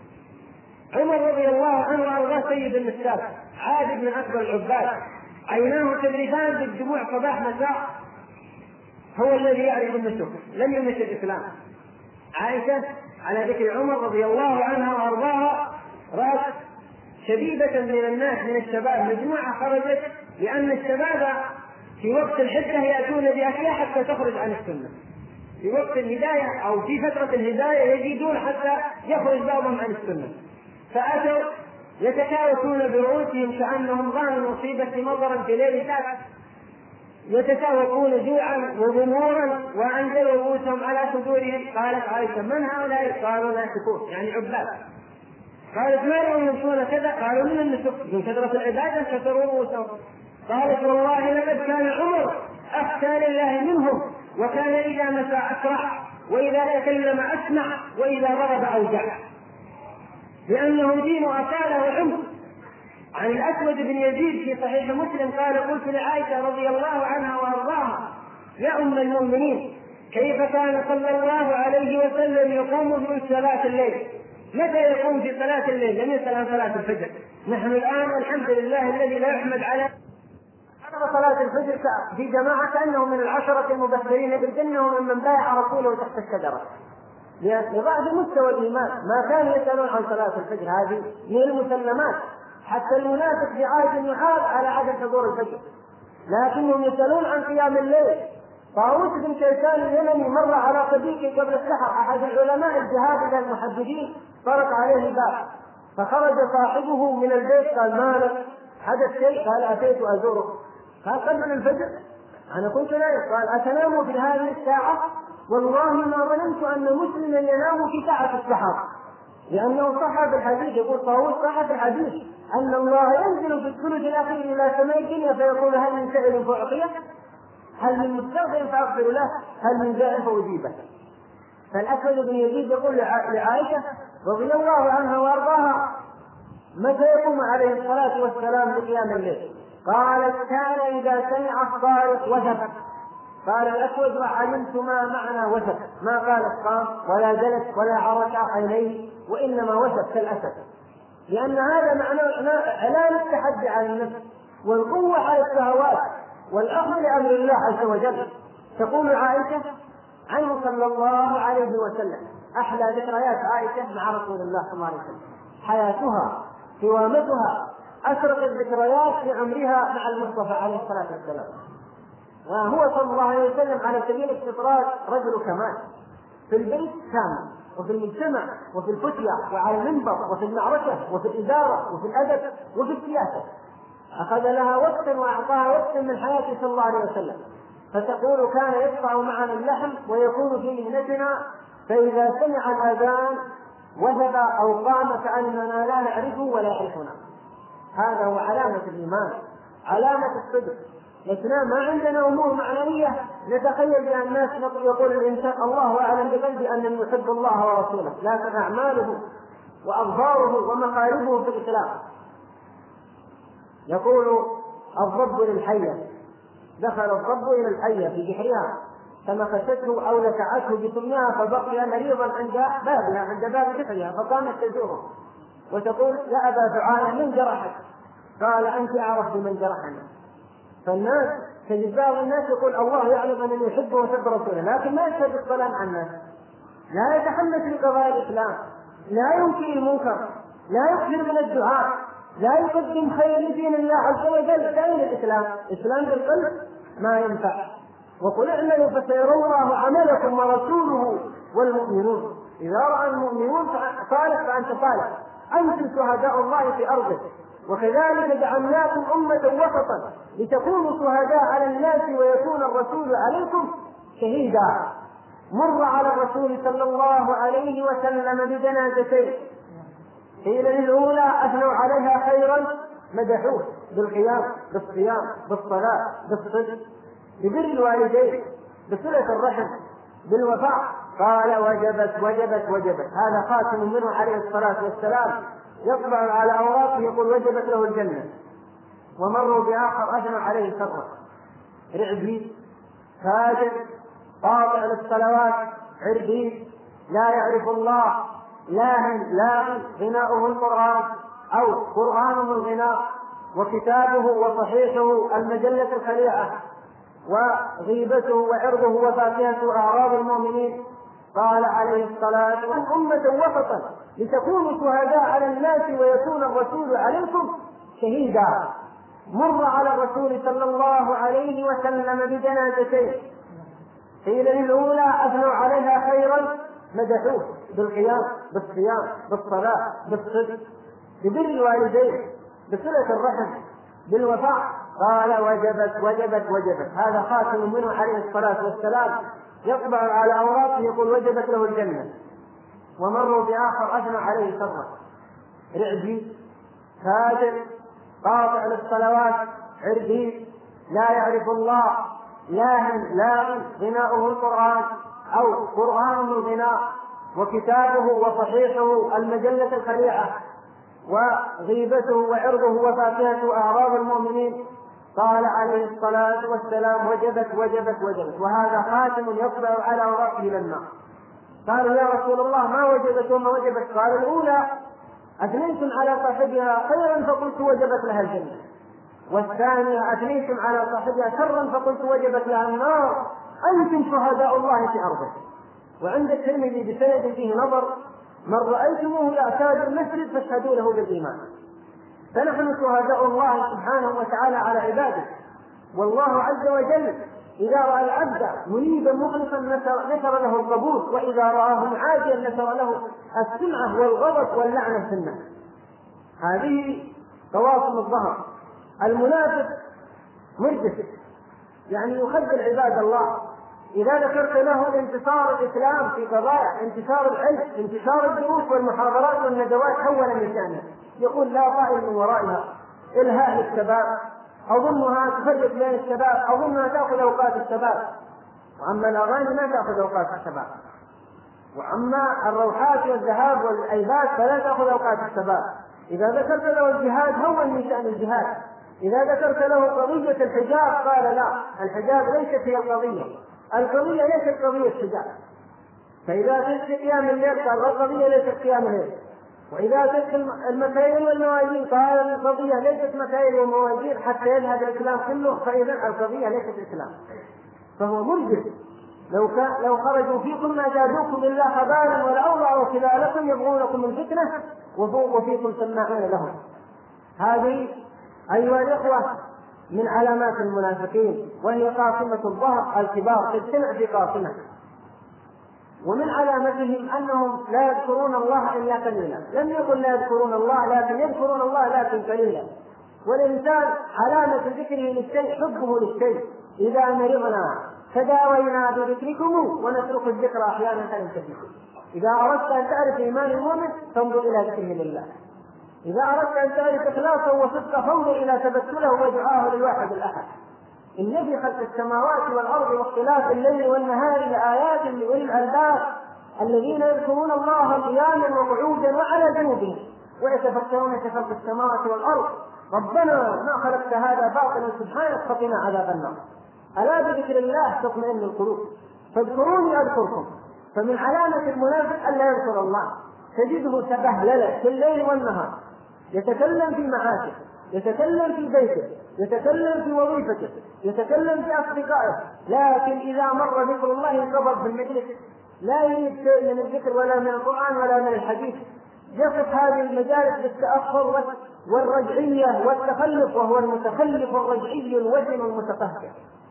عمر رضي الله عنه وأرضاه سيد النساء، عابد من أكبر العباد، عيناه تذرفان بالدموع صباح مساء، هو الذي يعرف النسك، لم يمس الإسلام. عائشة على ذكر عمر رضي الله عنها وأرضاها رأت شبيبة من الناس من الشباب مجموعة خرجت، لأن الشباب في وقت الحدة يأتون بأشياء حتى تخرج عن السنة، في وقت الهداية أو في فترة الهداية يزيدون حتى يخرج بعضهم عن السنة، فأتوا يتكاوتون برؤوسهم كأنهم ظنوا مصيبة مطرا في ليل ساعة، يتساوقون جوعا وغمورا وأنزلوا رؤوسهم على صدورهم. قالت عائشة: من هؤلاء؟ قالوا: ناسكون، يعني عباد. قالت: ما رأوا يمشون كذا؟ قالوا: من النسك، من كثرة العبادة كسروا رؤوسهم. قالت: والله لقد كان عمر أخشى لله منهم، وكان إذا مسى أسرع، وإذا تكلم أسمع، وإذا ضرب أوجع، لأنه دين أصالة وعمق. عن الأسود بن يزيد في صحيح مسلم قال: قلت لعائشة رضي الله عنها وأرضاها: يا أم المؤمنين، كيف كان صلى الله عليه وسلم يقوم في صلاة الليل؟ متى يقوم في صلاة الليل؟ لم يسأل عن صلاة الفجر. نحن الآن الحمد لله الذي لا يحمد على صلاة الفجر في جماعة كأنه من العشرة المبشرين بالجنة ومن بايع رسوله تحت الشجرة، لضعف مستوى الإيمان ما كانوا يسألون عن صلاة الفجر. هذه من المسلمات، حتى المنافق في عهد يحاب على عدم حضور الفجر، لكنهم يسألون عن قيام الليل. طاووس بن كيسان اليمني مر على صديقه قبل السحر، أحد العلماء الجهابذة المحدثين، طرق عليه الباب، فخرج صاحبه من البيت قال: ما لك؟ حدث شيء؟ قال: أتيت أزورك. قال: قبل الفجر؟ أنا كنت نائم. قال: أتنام في هذه الساعة؟ والله ما ظننت أن مسلما ينام في ساعة السحر، لأنه صح بالحديث، يقول طاووس صح بالحديث أن الله ينزل في الثلث الأخير إلى سماء الدنيا فيقول: هل من سائل فأعطيه؟ هل من مستغفر فأغفر له؟ هل من داع فأجيبه؟ فالأسود بن يزيد يقول لعائشة رضي الله عنها وأرضاها: متى يقوم عليه الصلاة والسلام بقيام الليل؟ قالت: كان إذا سمع الصارخ وثب. قال الأسود: وعلمت ما معنى وثب، ما قالت قام ولا جلس ولا حرك عينيه، وإنما وثب كالأسد، لأن هذا معنى علامة التحدي على النفس والقوة على الشهوات والأخذ لأمر الله عز وجل. تقول عائشة عنه صلى الله عليه وسلم: أحلى ذكريات عائشة مع رسول الله صلى الله عليه وسلم حياتها قوامتها، أشرق الذكريات في عمرها مع المصطفى عليه الصلاة والسلام. وهو صلى الله عليه وسلم على سبيل الاستطراد رجل كمال، في البيت كامل، وفي المجتمع، وفي الفتية، وعلى المنبر، وفي المعركة، وفي الإدارة، وفي الأدب، وفي السياسة. أخذ لها وقتا وأعطاها وقتا من حياته صلى الله عليه وسلم. فتقول كان يقطع معنا اللحم ويكون في مهنتنا، فإذا سمع الأذان وثب أو قام كأننا لا نعرفه ولا يعرفنا. هذا هو علامة الإيمان، علامة الصدق. لكننا ما عندنا أمور معنوية نتخيل بأن الناس يقول الإنسان الله أعلم بقلبي أنني يحب الله ورسوله، لكن أعماله وأظهاره ومقالبه في الإسلام. يقول الضب للحية، دخل الضب إلى الحية في جحرها فنقشته أو لسعته بسمها فبقي مريضا عند بابها، عند باب جحرها، فقامت تزوره وتقول يا أبا ثعالة من جرحك؟ قال أنت أعرف بمن جرحنا. فالناس تجد بعض الناس يقول الله يعلم أنني يحبه ويحب رسوله، لكن ما يشهد الصلاة عن الناس، لا يتحمس لقضايا الإسلام، لا ينكر المنكر، لا يكثر من الدعاء، لا يقدم خير لدين الله عز وجل. فأين الإسلام؟ الإسلام بالقلب ما ينفع. وقل اعملوا فسيرى الله عملكم ورسوله والمؤمنون. إذا رأى المؤمنون صالح فأنت صالح، أنتم شهداء الله في أرضه. وكذلك جعلناكم أمة وسطا لتكونوا شهداء على الناس ويكون الرسول عليكم شهيدا. مر على الرسول صلى الله عليه وسلم بجنازتين، قيل للأولى أثنوا عليها خيرا مدحوه بالقيام بالصيام بالصلاة بالصدق ببر الوالدين بصلة الرحم بالوفاء، قال وجبت وجبت وجبت. هذا خاتم منه عليه الصلاة والسلام يطبع على أوراقه يقول وجبت له الجنة. ومروا بآخر أثنوا عليه شرا، رعبي فاجر قاطع للصلوات، عربي لا يعرف الله، لاهٍ غناؤه القرآن أو قرآنه الغناء، وكتابه وصحيحه المجلة الخليعة، وغيبته وعرضه وفاكهة أعراض المؤمنين. قال عليه الصلاة والسلام أمة وسطا لتكونوا شهداء على الناس ويكون الرسول عليكم شهيدا. مر على الرسول صلى الله عليه وسلم بجنازتين، قيل للأولى أثنوا عليها خيرا مدحوه بالقيام بالصيام بالصلاة بالصدق ببر الوالدين بصلة الرحم بالوفاء، قال وجبت وجبت وجبت. هذا خاتم منه عليه الصلاة والسلام يطبع على أوراقه يقول وجبت له الجنة. ومروا بآخر أثنوا عليه شرا، رعبي فاجر قاطع للصلوات، عربي لا يعرف الله، لاهٍ غناؤه القرآن أو قرآنه الغناء، وكتابه وصحيحه المجلة الخليعة، وغيبته وعرضه وفاكهة أعراض المؤمنين. قال عليه الصلاة والسلام وجبت وجبت وجبت. وهذا خاتم يطبع على أوراقه للنار. قالوا يا رسول الله ما وجبت وما وجبت؟ قال الأولى أثنيتم على صاحبها خيرا فقلت وجبت لها الجنة، والثانية أثنيتم على صاحبها شرا فقلت وجبت لها النار. أنتم شهداء الله في أرضه. وعند الترمذي بسند فيه نظر من رأيتموه يعتاد المسجد فاشهدوا له بالإيمان. فنحن شهداء الله سبحانه وتعالى على عباده، والله عز وجل إذا رأى العبد منيبا مخلصا نشر له القبول، وإذا رآه معاديا نشر له السمعة والغضب واللعنة في الناس. هذه قواسم الظهر. المنافق مرجف، يعني يخذل عباد الله. إذا ذكرت له انتصار الإسلام في قضايا انتشار العلم انتشار الدروس والمحاضرات والندوات حول من شأنه، يقول لا طائل من ورائها، إلهاء للشباب، أظنها تفرق بين الشباب، أظنها تأخذ أوقات الشباب. وأما الأغاني ما تأخذ أوقات الشباب، وأما الروحات والذهاب والأيبات فلا تأخذ أوقات الشباب. إذا ذكرت له الجهاد هون من شأن الجهاد. إذا ذكرت له قضية الحجاب قال لا، الحجاب ليست هي القضية ليست قضية حجاب. فإذا تشت قيام الليل قال القضية ليست قيام الليل. وإذا تشت المكاييل والمواجير قال القضية ليست مكاييل ومواجير حتى يذهب الإسلام كله، فإذا القضية ليست الإسلام. فهو مرجف. لو خرجوا فيكم ما زادوكم إلا خبالا ولأوضعوا خلالكم يبغونكم الفتنة وفيكم سماعون لهم. هذه أيها الإخوة من علامات المنافقين، وهي قاصمة الظهر الكبار تجتمع في قاصمة. ومن علامتهم أنهم لا يذكرون الله إلا قليلا. لم يقل لا يذكرون الله، لكن يذكرون الله لكن قليلا. والإنسان علامة ذكره للشيء حبه للشيء، إذا مرضنا تداوينا بذكركم ونترك الذكر أحيانا فننتهيكم. إذا أردت أن تعرف إيمان المؤمن فانظر إلى ذكره لله، إذا أردت أن تعرف إخلاصه وصدقه فانظر إلى تبتله ودعاه للواحد الأحد. إن في خلق السماوات والأرض واختلاف الليل والنهار لآيات لأولي الألباب الذين يذكرون الله قياما وقعودا وعلى جنوبهم ويتفكرون في خلق السماوات والأرض ربنا ما خلقت هذا باطلا سبحانك فقنا عذاب النار. ألا بذكر الله تطمئن القلوب، فاذكروني أذكركم. فمن علامة المنافق ألا يذكر الله، تجده تبهلل في الليل والنهار، يتكلم في معاشه، يتكلم في بيته، يتكلم في وظيفته، يتكلم في أصدقائه، لكن إذا مر ذكر الله انقبض في المجلس، لا يريد شيء من الذكر ولا من القرآن ولا من الحديث. يصف هذه المجالس بالتأخر والرجعية والتخلف، وهو المتخلف الرجعي الوجن المتقهقر.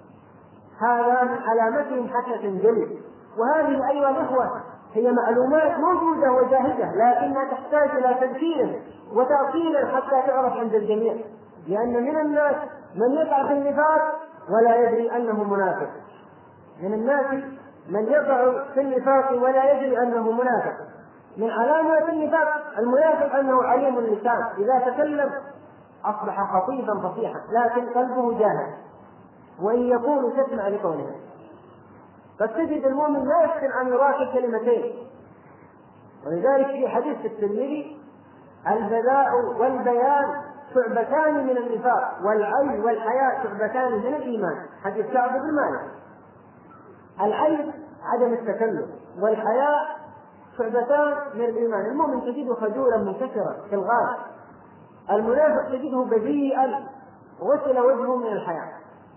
هذا من علامتهم حسنة جليل. وهذه أيها الإخوة هي معلومات موجودة وجاهزة، لكنها تحتاج إلى تذكير وتأصيل حتى تعرف عند الجميع، لأن من الناس من يقع في النفاق ولا يدري أنه منافق، من الناس من يقع في النفاق ولا يدري أنه منافق. من علامات النفاق المنافق أنه عليم اللسان، إذا تكلم أصبح خطيبا فصيحا لكن قلبه جاهل، وإن يقول تسمع لقوله. فتجد المؤمن لا يحسن أن يراقب كلمتين، ولذلك في حديث الترمذي البذاء والبيان شعبتان من النفاق والعيب والحياء شعبتان من الإيمان، حديث كعب بن مالك. العيب عدم التكلم، والحياء شعبتان من الإيمان. المؤمن تجده خجولا منكسرا في الغالب، المنافق تجده بذيئا غسل وجهه من الحياء.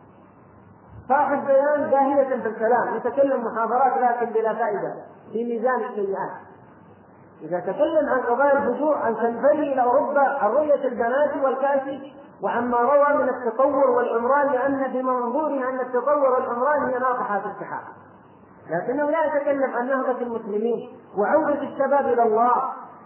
صاحب بيان جاهلة في الكلام، يتكلم محاضرات لكن بلا فائدة في ميزان السيئات. إذا تكلم عن قضايا الهجوء عن سنفري إلى أوروبا، عن رؤية البنات والكاسي وعما روى من التطور والعمران، لأن بمنظوره أن التطور والعمران هي ناطحة في السحاب، لكنه لا يتكلم عن نهضة المسلمين وعودة الشباب إلى الله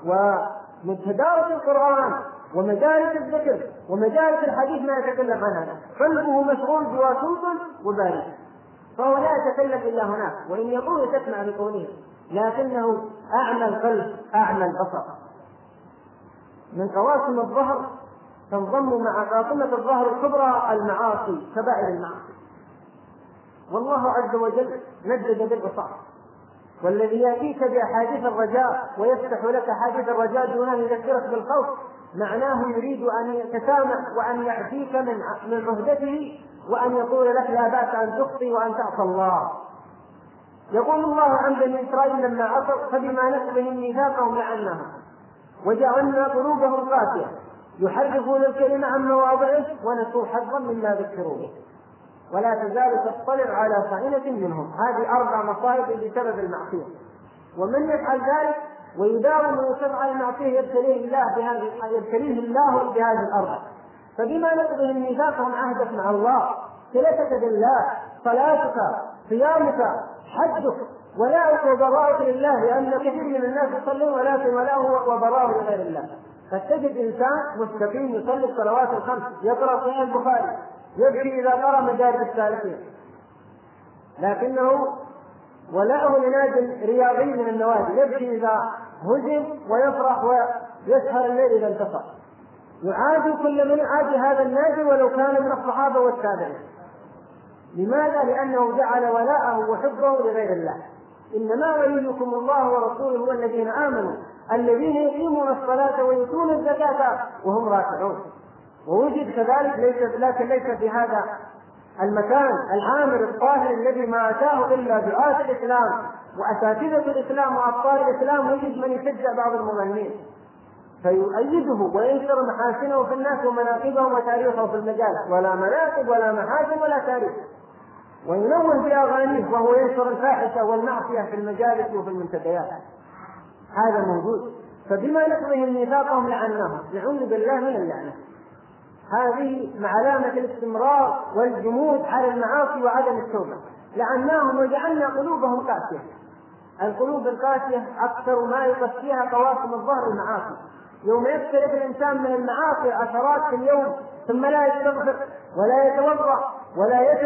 ومتدارس القرآن ومجالس الذكر ومجالس الحديث، ما يتكلم عن هذا. قلبه مشغول بواسوس وبارد، فهو لا يتكلم إلا هناك، وإن يقول تسمع بقوله، لكنه أعمى القلب أعمى البصر. من قواسم الظهر تنضم مع قاطمة الظهر الكبرى المعاصي، كبائر المعاصي. والله عز وجل ندد بالبصر، والذي يأتيك بأحاديث الرجاء ويفتح لك حادث الرجاء دون أن يذكرك بالخوف، معناه يريد أن يتسامح وأن يعفيك من عهدته، وأن يقول لك لا بأس أن تخطي وأن تعصى الله. يقول الله عن بني إسرائيل لما عصوا فبما نقضهم ميثاقهم لعناهم وجعلنا قلوبهم قاسية يحرفون الكلمة عن مواضعه ونسوا حظا مما ذكروا به ولا تزال تطلع على خائنة منهم. هذه 4 مصائب بسبب المعصية، ومن يفعل ذلك ويداوم ويصر على المعصية يبتليه الله بهذه الأرض. فبما نقضهم ميثاقهم عهدك مع الله، صلتك بالله، صلاتك، صيامك، حجك، ولاؤك وبراءك لله، لأن كثير من الناس يصلون ولكن ولاؤه وبراءه لغير الله. فتجد إنسان مستقيم يصلي الصلوات الخمس، يقرأ صحيح البخاري، يبكي إذا قرأ مدارج السالكين، لكنه ولاؤه لنادي رياضي من النوادي، يبكي إذا هزم ويفرح ويسهر الليل إذا انتصر. يعادي كل من عادي هذا النادي ولو كان من الصحابة والتابعين. لماذا؟ لأنه جعل ولاءه وحبه لغير الله. إنما وليكم الله ورسوله والذين آمنوا الذين يقيمون الصلاة ويؤتون الزكاة وهم راكعون. ووجد كذلك لكن ليس في هذا المكان العامر الطاهر الذي ما أتاه إلا دعاة الإسلام وأساتذة الإسلام وأبطال الإسلام، ويجد من يشجع بعض المغنين فيؤيده وينشر محاسنه في الناس ومناقبه وتاريخه في المجال، ولا مناقب ولا محاسن ولا تاريخ، وينوه بأغانيه وهو ينشر الفاحشة والمعصية في المجالس وفي المنتديات. هذا موجود. فبما نقضهم ميثاقهم لعناهم، نعوذ بالله من اللعنة. هذه مع علامة الاستمرار والجمود على المعاصي وعدم التوبة. لعناهم وجعلنا قلوبهم قاسية. القلوب القاسية أكثر ما يقسيها قواسم الظهر المعاصي. يوم يقترف الإنسان من المعاصي عشرات في اليوم ثم لا يستغفر ولا يتوضأ ولا يتوب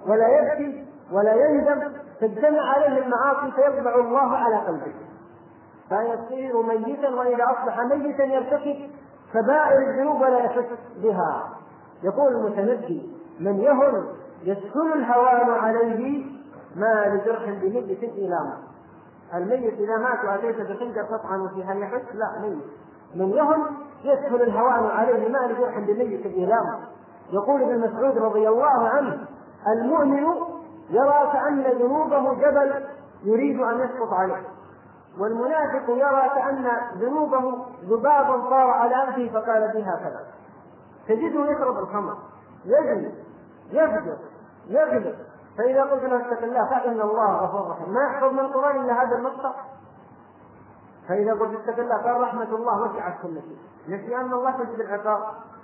ولا يبكي ولا يندم، تجتمع عليه المعاصي فيطبع الله على قلبه فيصير ميتا، وإذا أصبح ميتا يرتكب كبائر الذنوب ولا يحس بها. يقول المتنبي: من يهن يسكن الهوان عليه ما لجرح بميت إلامه. الميت إذا مات وأتيت بخنجر تطعن فيها يحس؟ لا، ميت. من يهن يسكن الهوان عليه ما لجرح بميت إلامه. يقول ابن مسعود رضي الله عنه: المؤمن يرى كأن ذنوبه جبل يريد أن يسقط عليه، والمنافق يرى كأن ذنوبه ذباب صار على أنفه فقال بها كذا. تجده يشرب الخمر، يزني، يفجر، يغلب، فإذا قلت له اتق الله فإن الله غفور رحيم ما يحفظ من القرآن إلا هذا المقطع. فإذا قلت اتق الله قال رحمة الله وسعت كل شيء، نسي أن الله تجد العقاب.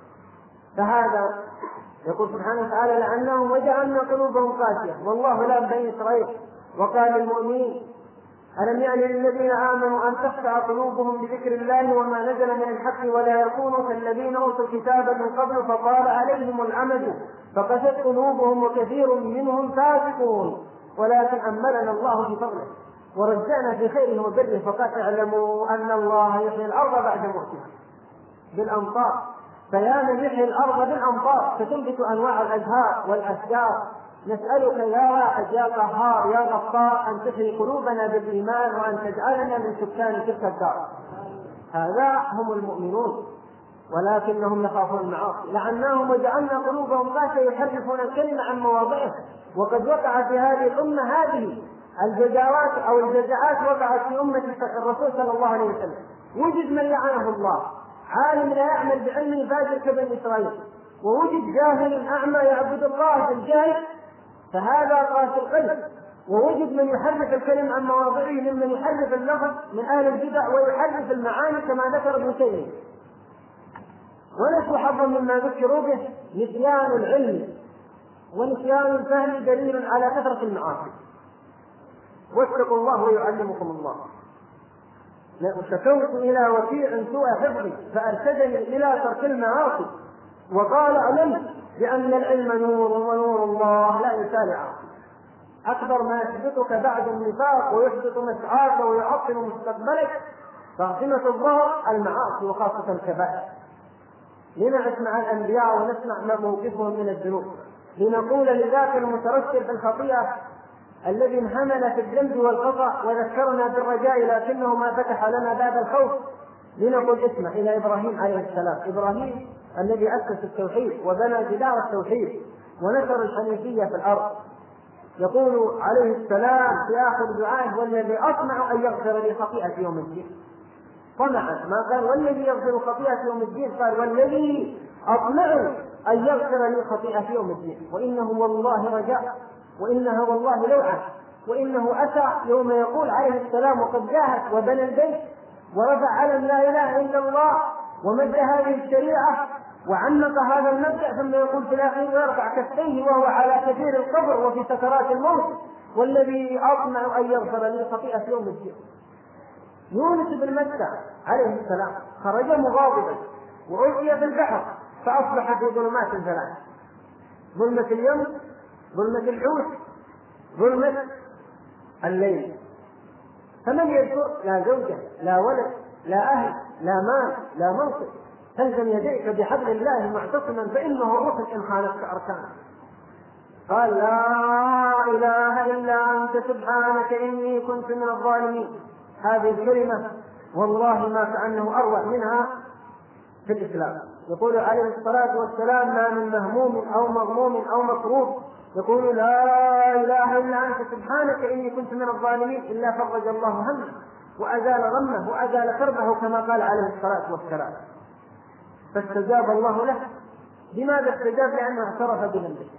فهذا يقول سبحانه وتعالى: لعناهم وجعلنا قلوبهم قاسية. والله لا بني إسرائيل وقال للمؤمنين: ألم يعني للذين آمنوا أن تخشع قلوبهم بذكر الله وما نزل من الحق ولا يكونوا كالذين أوتوا الكتاب من قبل فطال عليهم الأمد فقست قلوبهم وكثير منهم فاسقون ولكن أملنا الله بفضله ورجعنا في خيره وبره فقد اعلموا أن الله يحيي الأرض بعد موتها بالأمطار. فيا من يحيي الأرض بالأمطار فتنبت أنواع الأزهار والأشجار، نسألك يا واحد يا قهار يا غفار أن تحيي قلوبنا بالإيمان وأن تجعلنا من سكان تلك الدار. هذا هم المؤمنون ولكنهم يخافون المعاصي. لعناهم وجعلنا قلوبهم قاسية يحرفون الكلمة عن مواضعه. وقد وقع في هذه الأمة هذه الجزاوات أو الجزاءات وقعت في أمة الرسول صلى الله عليه وسلم. وجد من لعنه الله، عالم لا يعمل بعلمه فاجر كبني إسرائيل، ووجد جاهل أعمى يعبد الله بالجهل فهذا قاسي القلب، ووجد من يحرف الكلم عن مواضعه ممن يحرف اللفظ من أهل البدع ويحرف المعاني كما ذكر ابن تيمية. ونسوا حظا مما ذكروا به نسيان العلم ونسيان الفهم دليل على كثرة المعاصي. واتقوا الله ويعلمكم الله. شكوت إلى وكيع سوء حفظي فأرشدني إلى ترك المعاصي وقال اعلم بأن العلم نور ونور الله لا يسال عاصي. أكبر ما يحبطك بعد النفاق ويحبط مسعاك ويعطل مستقبلك فاطمة الظهر المعاصي وخاصة الكبائر. لنعش مع الأنبياء ونسمع موقفهم من الذنوب، لنقول لذاك المترسل في الخطيئة الذي انهمل في الذنب والخطأ وذكرنا بالرجاء لكنه ما فتح لنا باب الخوف، لنقول اسمع إلى إبراهيم عليه السلام. إبراهيم الذي أسس التوحيد وبنى جدار التوحيد ونشر الحنيفية في الأرض، يقول عليه السلام في آخر دعائه: والذي أطمع أن يغفر لي خطيئتي يوم الدين. طمعا، ما قال والذي يغفر خطيئتي يوم الدين، قال والذي أطمع أن يغفر لي خطيئتي يوم الدين. وإنه والله رجاء، وإنها والله لوعة، وإنه أتى يوم يقول عليه السلام: وقد جاهد وبنى البيت ورفع علم لا إله إلا الله ومد هذه الشريعة وعمق هذا المبدأ، ثم يقول في الأخير ويرفع كفيه وهو على كثير القبر وفي سكرات الموت: والذي أطمع أن يغفر لي خطيئة يوم الدين. يونس بن متى عليه السلام خرج مغاضبا وألقي في البحر فأصبح في ظلمات ثلاث: ظلمة اليوم، ظلمة الحوت، ظلمة الليل. فمن يذكر؟ لا زوجة، لا ولد، لا أهل، لا مال، لا منصب. تلزم يديك بحبل الله معتصما فإنه ركن إن خالفت أركانه. قال: لا إله إلا أنت سبحانك إني كنت من الظالمين. هذه الكلمة والله ما كأنه أروع منها في الإسلام. يقول عليه الصلاة والسلام: ما من مهموم أو مغموم أو مكروب يقول لا إله إلا أنت سبحانك إني كنت من الظالمين إلا فرج الله همه وأزال غمه وأزال كربه كما قال عليه الصلاة والسلام. فاستجاب الله له. لماذا استجاب؟ لأنه اعترف بذنبه.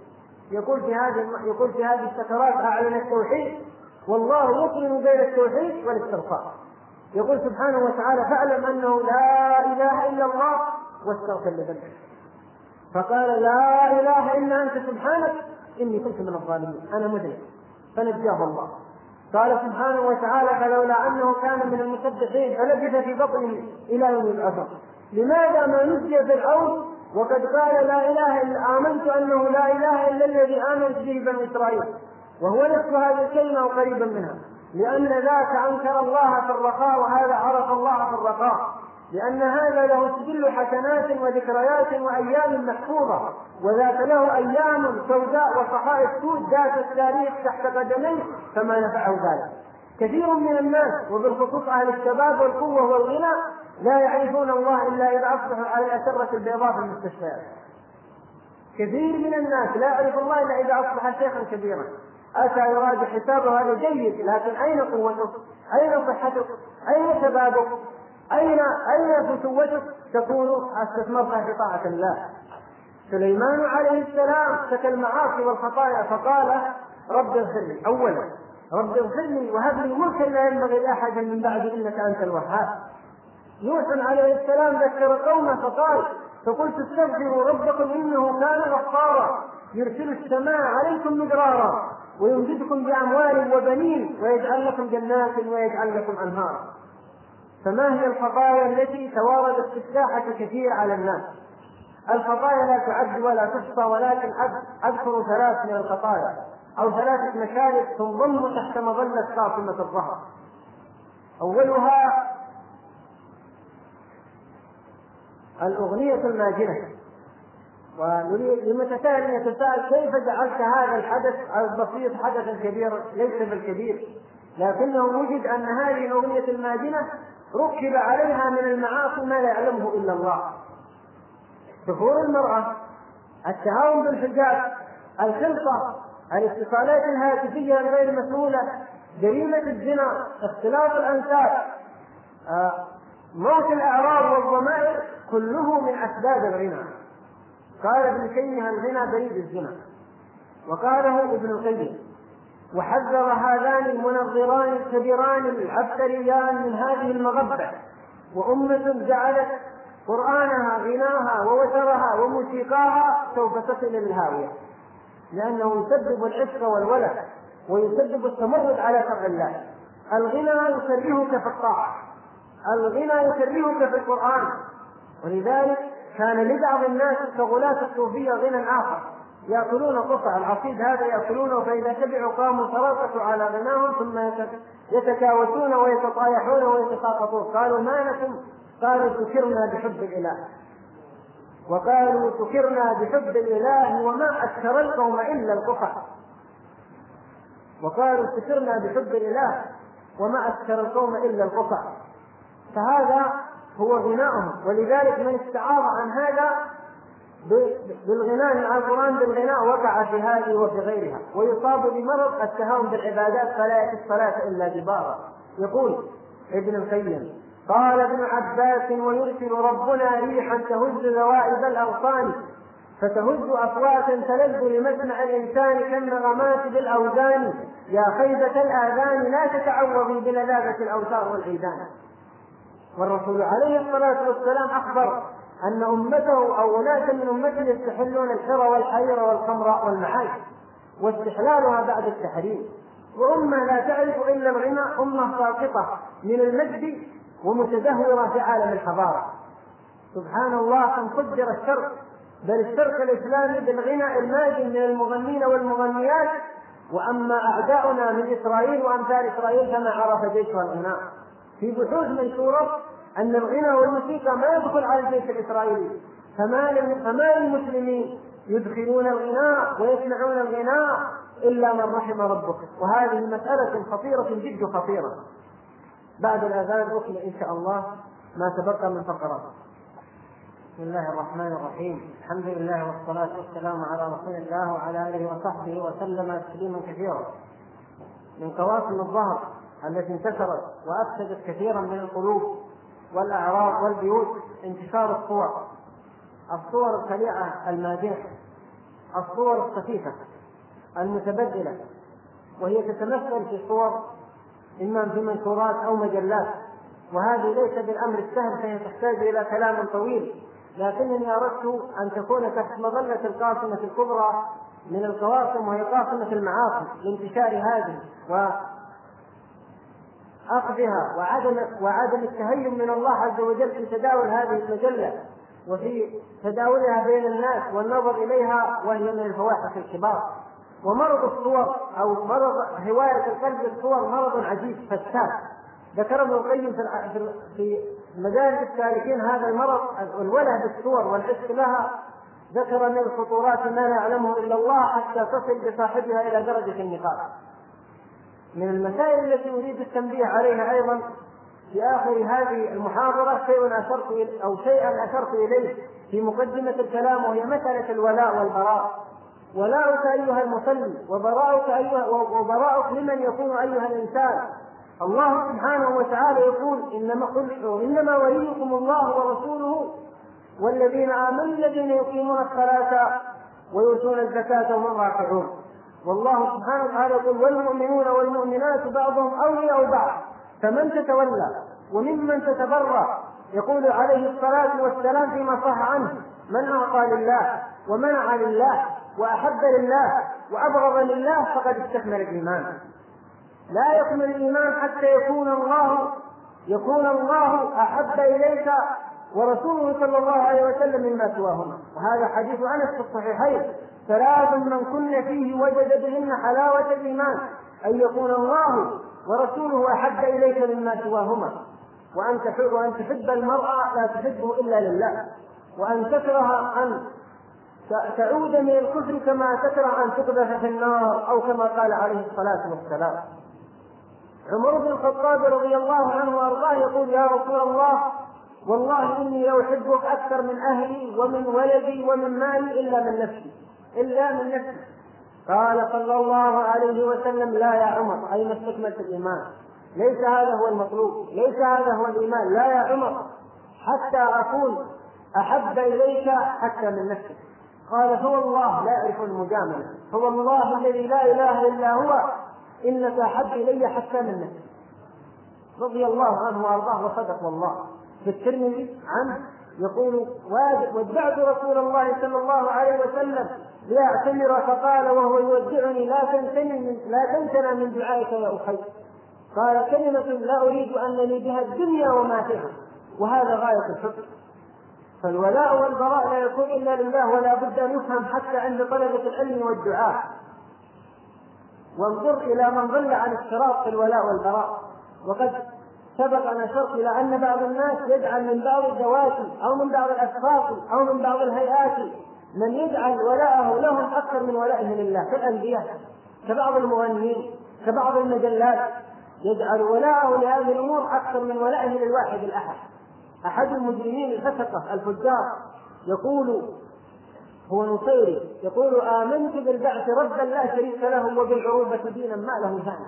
يقول في هذه السكرات أعلن التوحيد، والله يقرن بين التوحيد والاستغفار. يقول سبحانه وتعالى: فاعلم أنه لا إله إلا الله واستغفر لذنبك. فقال: لا إله إلا أنت سبحانك إني كنت من الظالمين، أنا مذنب، فنجاه الله. قال سبحانه وتعالى: فلولا أنه كان من المسبحين فلبث في بطنه إلى يوم يبعثون. لماذا ما نجي فرعون وقد قال لا إله إلا آمنت أنه لا إله إلا الذي آمنت به بنو إسرائيل، وهو نفس هذه الكلمة وقريبا منها، لأن ذاك أنكر الله في الرخاء وهذا عرف الله في الرخاء، لأن هذا له سجل حسنات وذكريات وأيام محفوظة، وذاك له أيام سوداء وصحائف سود ذات التاريخ تحت قدميه فما نفعه ذلك. كثير من الناس وبالخصوص أهل الشباب والقوة والغنى لا يعرفون الله إلا إذا أصبحوا على الأسرة البيضاء في المستشفيات. كثير من الناس لا يعرف الله إلا إذا أصبح شيخا كبيرا، أتى يراجع حسابه هذا جيد، لكن أين قوتك؟ أين صحتك؟ أين شبابك؟ أين فتوتك؟ تكون استثمرتها في طاعة الله. سليمان عليه السلام شكى المعاصي والخطايا فقال رب اغفر لي، أولا رب اغفر لي وهب لي ملكا لا ينبغي لأحد من بعدي إنك أنت الوهاب. نوح عليه السلام ذكر قومه فقال فقلت استغفروا ربكم إنه كان غفارا يرسل السماء عليكم مدرارا ويمددكم بأموال وبنين ويجعل لكم جنات ويجعل لكم أنهارا. فما هي الخطايا التي تواردت في الساحة كثير على الناس؟ الخطايا لا تعد ولا تحصى، ولكن أذكر ثلاث من الخطايا أو ثلاثة مشارك تنضم تحت مظلة قاصمة الظهر. أولها الأغنية الماجنة. ولمتسائل يتساءل كيف جعلت هذا الحدث البسيط حدثا كبيرا؟ ليس بالكبير، لكنه وجد أن هذه الأغنية الماجنة ركب عليها من المعاصي ما لا يعلمه إلا الله. دخول المرأة، التهاون بالحجاب، الخلطة، الاتصالات الهاتفية الغير مسؤولة، جريمة الزنا، اختلاط الأنساب، موت الأعراض والضمائر، كله من أسباب الغنى. قال ابن تيمية الغنى بريد الزنا، وقاله ابن القيم، وحذر هذان المنظران الكبيران العبقريان من هذه المغبة. وأمة جعلت قرآنها غناها ووترها وموسيقاها سوف تصل إلى الهاوية، لأنه يسبب العشق والولد ويسبب التمرد على شرع الله. الغنى يكرهك في الطاعة، الغنى يكرهك في القرآن. ولذلك كان لبعض الناس كغلاة الصوفية غنى آخر، يأكلون قطع العصيد هذا يأكلونه، فإذا شبعوا قاموا تراقصوا على غناهم ثم يتكاوسون ويتطايحون ويتساقطون. قالوا ما لكم؟ قالوا سكرنا بحب الإله، وقالوا سكرنا بحب الإله وما أكثر القوم إلا القطع، وقالوا سكرنا بحب الإله وما أكثر القوم إلا القطع. فهذا هو غناؤهم. ولذلك من استعاض عن هذا بالغناء مع القرآن بالغناء وقع في هذه وفي غيرها، ويصاب بمرض التهاون بالعبادات فلا يأتي الصلاة إلا جبارا. يقول ابن القيم قال ابن عباس ويرسل ربنا ريحا تهز ذوائب الأغصان فتهز أصواتا تلذ لمسمع الإنسان كالنغمات بالأوزان يا خيبة الآذان لا تتعوضي بلذاذة الأوتار والعيدان. والرسول عليه الصلاة والسلام أخبر أن أمته أو أناسا من أمته يستحلون الحرى والحرير والخمر والمعايش، واستحلالها بعد التحريم. وأمة لا تعرف إلا الغنى، أمة ساقطة من المجد ومتدهورة في عالم الحضارة. سبحان الله أن قدر الشرق، بل الشرق الإسلامي بالغنى الماجن من المغنين والمغنيات. وأما أعداؤنا من إسرائيل وأمثال إسرائيل فما عرف جيشها الغناء. في بحوث منشورة أن الغنى والموسيقى ما يدخل على الجيش الإسرائيلي، فما للمسلمين يدخلون الغناء ويسمعون الغناء إلا من رحم ربك. وهذه مسألة خطيرة جد خطيرة. بعد الأذان أكمل إن شاء الله ما تبقى من فقرات. بسم الله الرحمن الرحيم. الحمد لله والصلاة والسلام على رسول الله وعلى آله وصحبه وسلم تسليما كثيرا. من قواسم الظهر التي انتشرت وأفسدت كثيرا من القلوب والأعراض والبيوت انتشار الصور الخليعة المادحة، الصور الخفيفة المتبدلة، وهي تتمثل في صور إما في منشورات أو مجلات. وهذه ليس بالأمر السهل، فهي تحتاج إلى كلام طويل، لكنني أردت أن تكون تحت مظلة القاسمة الكبرى من القواسم، وهي قاسمة المعاصي، لانتشار هذه وأخذها وعدم التهيم من الله عز وجل في تداول هذه المجلة. وفي تداولها بين الناس والنظر إليها، وهي من الفواحش الكبار. ومرض الصور أو مرض هواية القلب للصور مرض عجيب فتاك. ذكر ابن القيم في مدارج السالكين هذا المرض، الوله بالصور والعشق لها، ذكر من الخطورات ما لا يعلمه إلا الله حتى تصل بصاحبها إلى درجة النفاق. من المسائل التي أريد التنبيه عليها أيضا في آخر هذه المحاضرة شيئا أشرت إليه في مقدمة الكلام، وهي مسألة الولاء والبراء. ولاؤك أيها المصلي وبراؤك لمن يكون أيها الإنسان. الله سبحانه وتعالى يقول إنما وليكم الله ورسوله والذين آمنوا الذين يقيمون الصلاة ويؤتون الزكاة وهم راكعون. والله سبحانه وتعالى يقول والمؤمنون والمؤمنات بعضهم أولياء بعض فمن تتولى وممن تتبرأ. يقول عليه الصلاة والسلام فيما صح عنه: من أعطى لله ومنع لله وأحب لله وأبغض لله فقد استكمل الإيمان. لا يكمل الإيمان حتى يكون الله أحب إليك ورسوله صلى الله عليه وسلم مما سواهما. وهذا حديث أنس في الصحيحين: 3 من كن فيه وجد بهن حلاوة الإيمان: أن يكون الله ورسوله أحب إليك مما سواهما، وأن تحب المرأة لا تحبه إلا لله، وأن تكره أن تعود من الكفر كما تكره أن تقذف في النار، أو كما قال عليه الصلاة والسلام. عمر بن الخطاب رضي الله عنه وأرضاه يقول: يا رسول الله والله إني لو أحبك أكثر من أهلي ومن ولدي ومن مالي إلا من نفسي. قال صلى الله عليه وسلم: لا يا عمر، أي ما استكملت الإيمان، ليس هذا هو المطلوب، ليس هذا هو الإيمان. لا يا عمر، حتى أكون أحب إليك حتى من نفسك. قال: هو الله لا يعرف المجاملة، هو الله الذي لا إله إلا هو، إنك أحب إلي حتى من نفسك. رضي الله عنه وأرضاه وصدق والله. في الترمذي عنه يقول: ودعت رسول الله صلى الله عليه وسلم ليعتمر فقال وهو يودعني: لا تنسنا من دعائك يا أخي. قال: كلمة لا أريد أنني بها الدنيا وما فيها. وهذا غاية الحب. فالولاء والبراء لا يكون إلا لله، ولا بد أن يفهم حتى عند طلبة العلم والدعاء. وانظر إلى من ضل عن الشراط في الولاء والبراء. وقد سبق أن أشرت إلى أن بعض الناس يجعل من بعض الذوات أو من بعض الأشخاص أو من بعض الهيئات من يجعل ولاءه لهم أكثر من ولائه لله، كالأنبياء، كبعض المغنيين، كبعض المجلات، يجعل ولاءه لهذه الأمور أكثر من ولائه للواحد الأحد. أحد المجرمين الفسقة الفجار يقول، هو نصيري، يقول: آمنت بالبعث ربا لا شريك له وبالعروبة دينا ما له ثاني.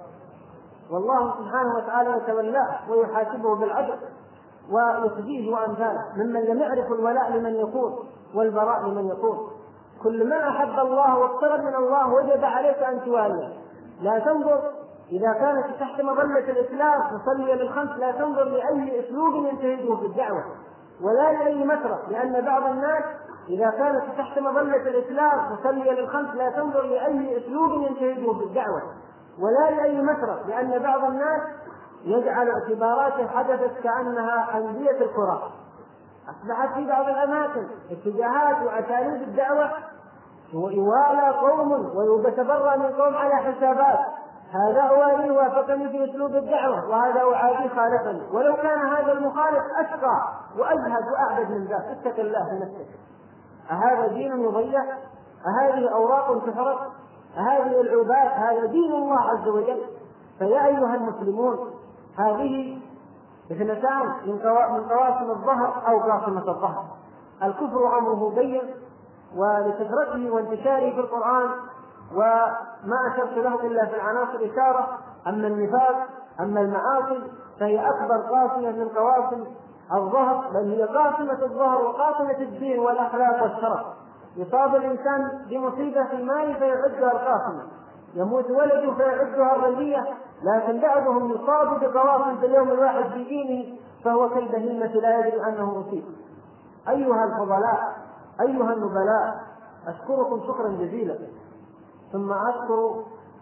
والله سبحانه وتعالى يتولاه ويحاسبه بالعدل ويخزيه وأمثاله ممن لم يعرف الولاء لمن يكون والبراء لمن يكون. كل من أحب الله واقترب من الله وجب عليك أن تواليه. لا تنظر إذا كانت تحت مظلة الإسلام تصلي للخمس، لا تنظر لأي أسلوب ينتهجه في الدعوة ولا لأي مكره، لأن بعض الناس إذا كانت تحت مظلة الإسلام تصلي للخمس لا تنظر لأي أسلوب ينتهجه في الدعوة ولا لأي مكره، لأن بعض الناس يجعل اعتبارات حدثت كأنها أندية الكرة. أصبحت في بعض الأماكن اتجاهات وأساليب الدعوة ويوالى قوم ويتبرأ من قوم على حسابات: هذا أوالي وافقني في أسلوب الدعوة، وهذا أعادي خالفني، ولو كان هذا المخالف أشقى وأجهد وأعبد من ذاك. اتق الله في نفسك. أهذا دين يضيع؟ أهذه أوراق تحرق؟ هذه العباد؟ هذا دين الله عز وجل. فيا أيها المسلمون، هذه 2 من قواسم الظهر أو قاسمة الظهر. الكفر أمره بين، ولكثرته وانتشاره في القرآن، وما أشرت له إلا في العناصر إشارة. أما النفاق، أما المعاصي، فهي أكبر قاسمة من قواسم الظهر، بل هي قاسمة الظهر وقاسمة الدين والأخلاق والشرف. يصاب الإنسان بمصيبة في ماله فيعدها القاسمة، يموت ولده فيعدها الرزية، لكن بعضهم يصاب بقواسم في اليوم الواحد في دينه فهو كالبهيمة لا يدري أنه مصيب. أيها الفضلاء، أيها النبلاء، أشكركم شكرا جزيلا. ثم أشكر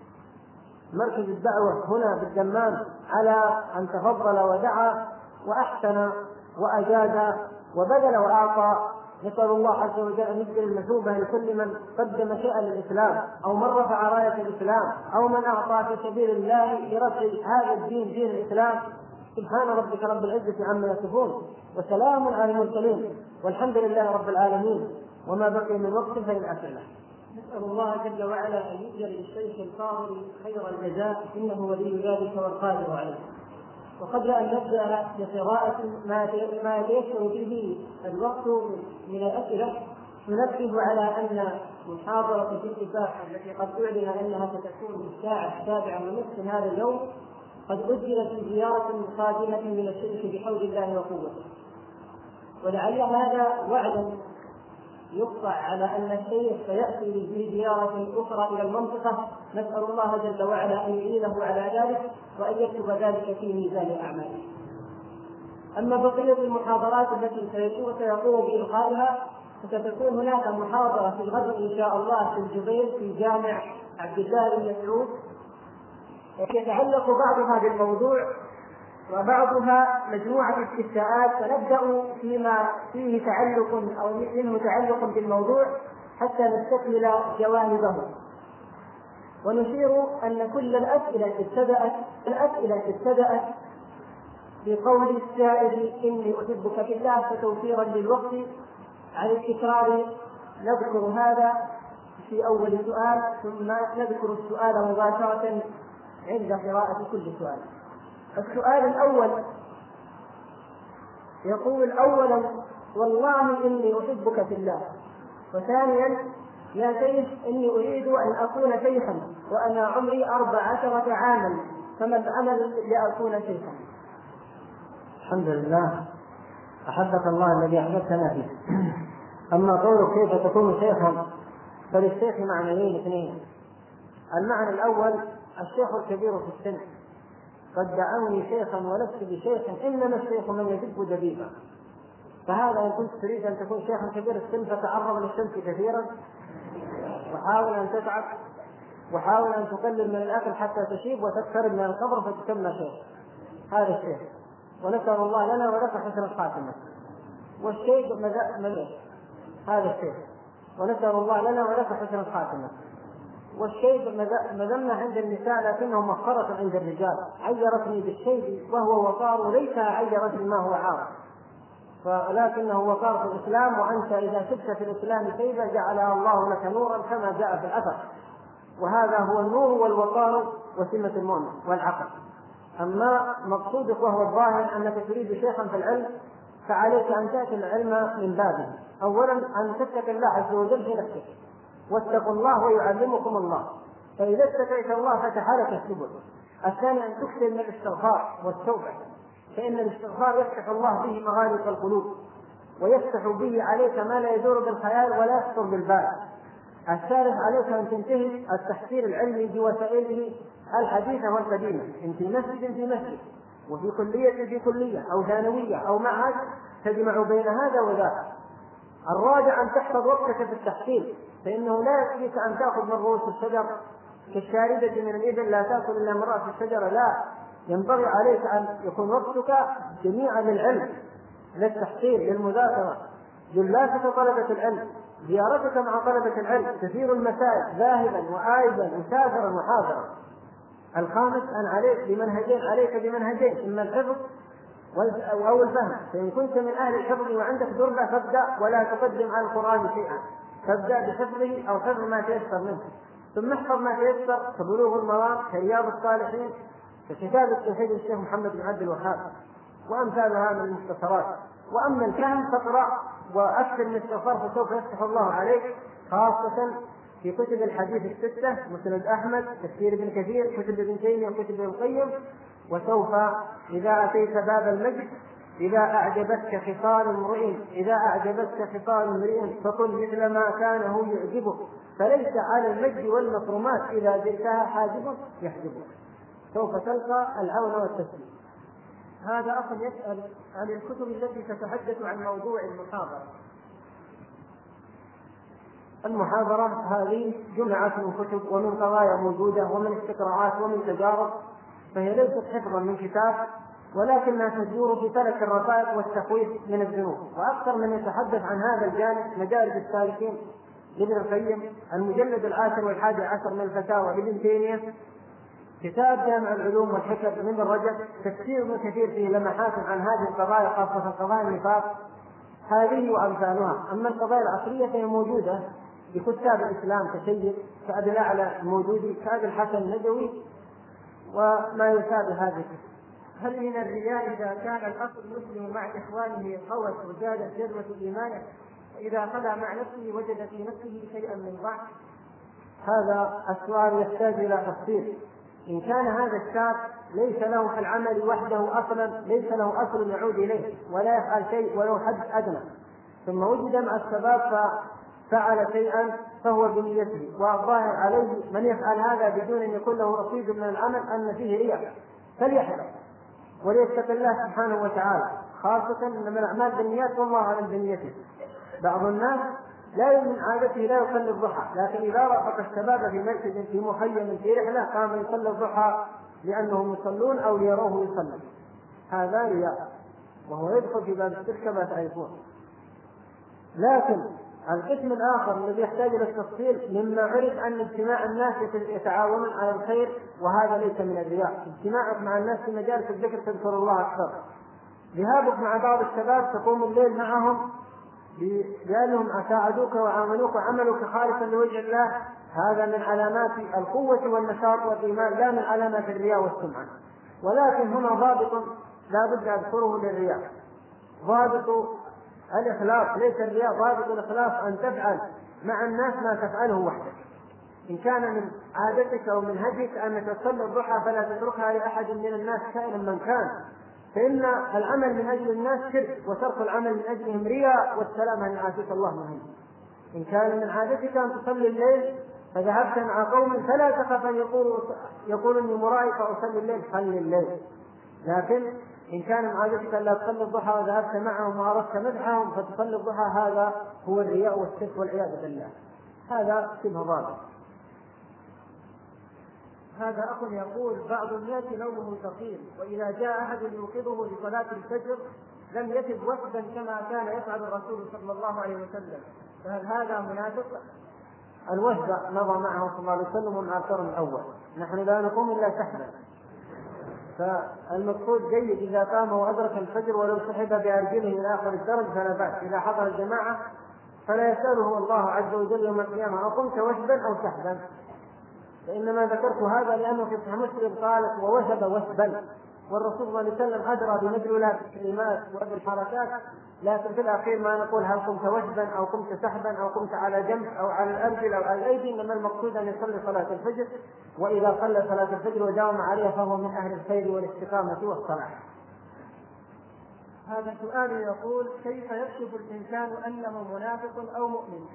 مركز الدعوة هنا بالدمام على أن تفضل ودعا وأحسن وأجاد وبذل وأعطى. نسأل الله عز وجل أن يجعل المثوبة لكل من قدم شيئا للإسلام أو من رفع راية الإسلام أو من أعطى في سبيل الله لرفع هذا الدين، دين الإسلام. سبحان ربك رب العزة عما يصفون، وسلام على المرسلين، والحمد لله رب العالمين. وما بقي من وقت فللأسئلة. نسأل الله جل وعلا أن يجزي للشيخ الفاضل خير الجزاء، إنه ولي ذلك والقادر عليه. وقبل أن نبدأ بقراءة ما يتيسر به الوقت من الأسئلة، ننبه على أن محاضرة الاتفاق التي قد أعلن أنها ستكون الساعة 7:30 هذا اليوم قد أجلت في زيارة قادمة من الشيخ بحول الله وقوته، ولعل هذا وعدا يقطع على أن الشيخ سيأتي بزيارة أخرى إلى المنطقة. نسأل الله جل وعلا أن يعينه على ذلك وأن يكتب ذلك في ميزان أعماله. أما بقية المحاضرات التي سيقوم بإلقائها فستكون هناك محاضرة في الغد إن شاء الله في الجبيل في جامع عبد الله بن مسعود، يتعلق بعضها بالموضوع وبعضها مجموعة استفتاءات، فنبدأ فيما فيه تعلق أو منه تعلق بالموضوع حتى نستكمل جوانبه. ونشير أن كل الأسئلة ابتدأت بقول السائل إني أحبك في الله، فتوفيرا للوقت عن التكرار نذكر هذا في أول سؤال، ثم نذكر السؤال مباشرة عند قراءة كل سؤال. السؤال الأول يقول: أولا والله إني أحبك في الله، وثانيا يا شيخ إني أريد أن أكون شيخا وأنا عمري 14 عاما، فما العمل لأكون شيخا؟ الحمد لله، أحبك الله الذي أحببتنا فيه. أما قولك كيف تكون شيخا، فللشيخ معنيين اثنين. المعنى الأول الشيخ الكبير في السن، قد دعوني شيخا ولست بشيخ، إنما الشيخ من يدب دبيبا. فهذا إن كنت تريد أن تكون شيخا كبير السن فتعرض للشمس كثيرا، وحاول أن تتعب، وحاول أن تقلل من الأكل حتى تشيب وتقترب من القبر فتسمى شيخ. هذا الشيخ، ونسأل الله لنا ولك حسن الخاتمة. والشيخ هذا الشيخ، ونسأل الله لنا ولك حسن الخاتمة. والشيب مذمة عند النساء لكنه مفخرة عند الرجال. عيرتني بالشيب وهو وقار، ليس عيرتني ما هو عار، ولكنه وقار في الإسلام. وأنت إذا شبت في الإسلام شيبا جعلها الله لك نورا كما جاء في الأثر، وهذا هو النور والوقار وسمة المؤمن والعقل. أما مقصودك وهو الظاهر أنك تريد شيخا في العلم، فعليك أن تأتي العلم من بابه. أولا أن تتقي الله عز وجل في نفسك، واتقوا الله ويعلمكم الله، فإذا اتقيت الله فتح لك السبل. الثاني أن تكثر من الاستغفار والتوبة، فإن الاستغفار يفتح الله به مغالق القلوب، ويفتح به عليك ما لا يدور بالخيال ولا يخطر بالبال. الثالث عليك أن تنتهي التحصيل العلمي بوسائله الحديثة والقديمة، إن في مسجد في مسجد، وفي كلية في كلية، أو ثانوية أو معهد، تجمع بين هذا وذاك. الرابع أن تحفظ وقتك في التحصيل، فإنه لا يكفيك أن تأخذ من رؤوس الشجر كالشاردة من الإبل، لا تأكل إلا من رأس الشجرة، لا، ينبغي عليك أن يكون وقتك جميعا للعلم، للتحصيل، للمذاكرة، جلاسة طلبة العلم، زيارتك مع طلبة العلم، تسير المسائل ذاهبا وعائدا مسافرا وحاضرا. الخامس أن عليك بمنهجين، إما الحفظ أو الفهم. فإن كنت من أهل الحفظ وعندك دربة فابدأ ولا تقدم على القرآن شيئا، فابدأ بحفظه أو حفظ ما تيسر منه، ثم احفظ ما تيسر كبلوغ المرام، كرياض الصالحين، ككتاب التوحيد للشيخ محمد بن عبد الوهاب وأمثالها من المختصرات. وأما الفهم فاقرأ وأكثر من الاستغفار فسوف يفتح الله عليك، خاصة في كتب الحديث الستة، مسند أحمد، تفسير ابن كثير، كتب ابن تيمية، كتب ابن القيم. وسوف إذا أتيت باب المجد إذا أعجبتك خصال امرئ فقل مثل ما كان هو يعجبك، فليس على المجد والمكرمات إذا جئتها حاجب يحجبك، سوف تلقى العون والتسليم. هذا أخ يسأل عن الكتب التي تتحدث عن موضوع المحاضرة. المحاضرة هذه جمعت من كتب ومن قضايا موجودة ومن استقراءات ومن تجارب، فهي ليست حفظا من كتاب ولكنها تدور في ترك الرقائق والتخويف من الذنوب. وأكثر من يتحدث عن هذا الجانب مدارج السالكين لابن القيم، المجلد 10 و11 من الفتاوى لابن تيمية، كتاب جامع العلوم والحكم من رجب، تفسير كثير فيه لمحات عن هذه القضايا، خاصة قضايا النفاق هذه وأمثالها. أما القضايا العصرية فهي موجودة بكتاب الإسلام كسيد كأبي الأعلى الموجودي، كأبي الحسن الندوي، وما يشابه هذه. هل من الرياء إذا كان الأخ المسلم مع إخوانه قوت وزادت جذوة إيمانه، وإذا خلا مع نفسه وجد في نفسه شيئا من ضعف؟ هذا السؤال يحتاج إلى تفصيل. إن كان هذا الشاب ليس له في العمل وحده أصلا، ليس له أصل يعود إليه ولا يفعل شيء ولو حد أدنى، ثم وجد مع الشباب ففعل شيئا فهو بنيته، والظاهر عليه من يفعل هذا بدون أن يكون له رصيد من العمل أن فيه رياء، فليحذر وليتق الله سبحانه وتعالى، خاصة أن من الأعمال بالنيات والله أعلم بنيته. بعض الناس لا من عادته لا يصلي الضحى، لكن إذا رافق الشباب في مسجد في مخيم في رحلة قام يصلي الضحى لأنهم يصلون أو ليروه يصلي، هذا رياء وهو يدخل في باب الشرك كما تعرفون. لكن القسم الآخر الذي يحتاج إلى التفصيل مما عرف أن اجتماع الناس يتعاونون على الخير، وهذا ليس من الرياء. اجتماعك مع الناس في مجالس الذكر تذكر الله أكثر، ذهابك مع بعض الشباب تقوم الليل معهم لأنهم ساعدوك وعاملوك وعملوك خالصا لوجه الله، هذا من علامات القوة والنشاط والإيمان، لا من علامات الرياء والسمعة. ولكن هنا ضابط لا بد أذكره للرياء، ضابط الإخلاص، ليس الرياء، ضابط الإخلاص أن تفعل مع الناس ما تفعله وحدك. إن كان من عادتك أو من هديك أنك تصلي الضحى فلا تتركها لأحد من الناس كائنا من كان، فإن العمل من أجل الناس شرك، وترك العمل من أجلهم رياء، والسلام أن يعافيك الله منهم. إن كان من عادتك أن تصلي الليل فذهبت مع قوم فلا تخف أن يقول إني مرائي فأصلي الليل، صلي الليل. لكن إن كان من عادتك أن لا تصلي الضحى وذهبت معهم وأردت مدحهم فتصلي الضحى، هذا هو الرياء والشرك والعياذ بالله، هذا شبه ضابط. هذا أخ يقول: بعض الناس نومه ثقيل، وإذا جاء أحد يوقظه لصلاة الفجر لم يكد وحدا كما كان يفعل الرسول صلى الله عليه وسلم، فهل هذا منافق؟ الوحدة مضى معه صلى الله عليه وسلم ومع القرن الأول، نحن لا نقوم إلا سحبا، فالمقصود جيد إذا قام وأدرك الفجر ولو سحب بأرجله إلى آخر الدرج فلا بأس. إذا حضر الجماعة فلا يسأله الله عز وجل يوم القيامة أقمت وثبا أو سحبا، فإنما ذكرت هذا لأنه في صحيح مسلم قالت ووثب وثبا، والرسول صلى الله عليه وسلم أدرى بمدلولات الكلمات وبالحركات، لكن في الأخير ما نقول هل قمت وثبا أو قمت سحبا أو قمت على جنب أو على الأرجل أو على الأيدي، إنما المقصود أن يصلي صلاة الفجر، وإذا صلى صلاة الفجر وداوم عليها فهو من أهل الخير والاستقامة والصلاح. هذا سؤال يقول: كيف يكشف الإنسان أنه منافق أو مؤمن؟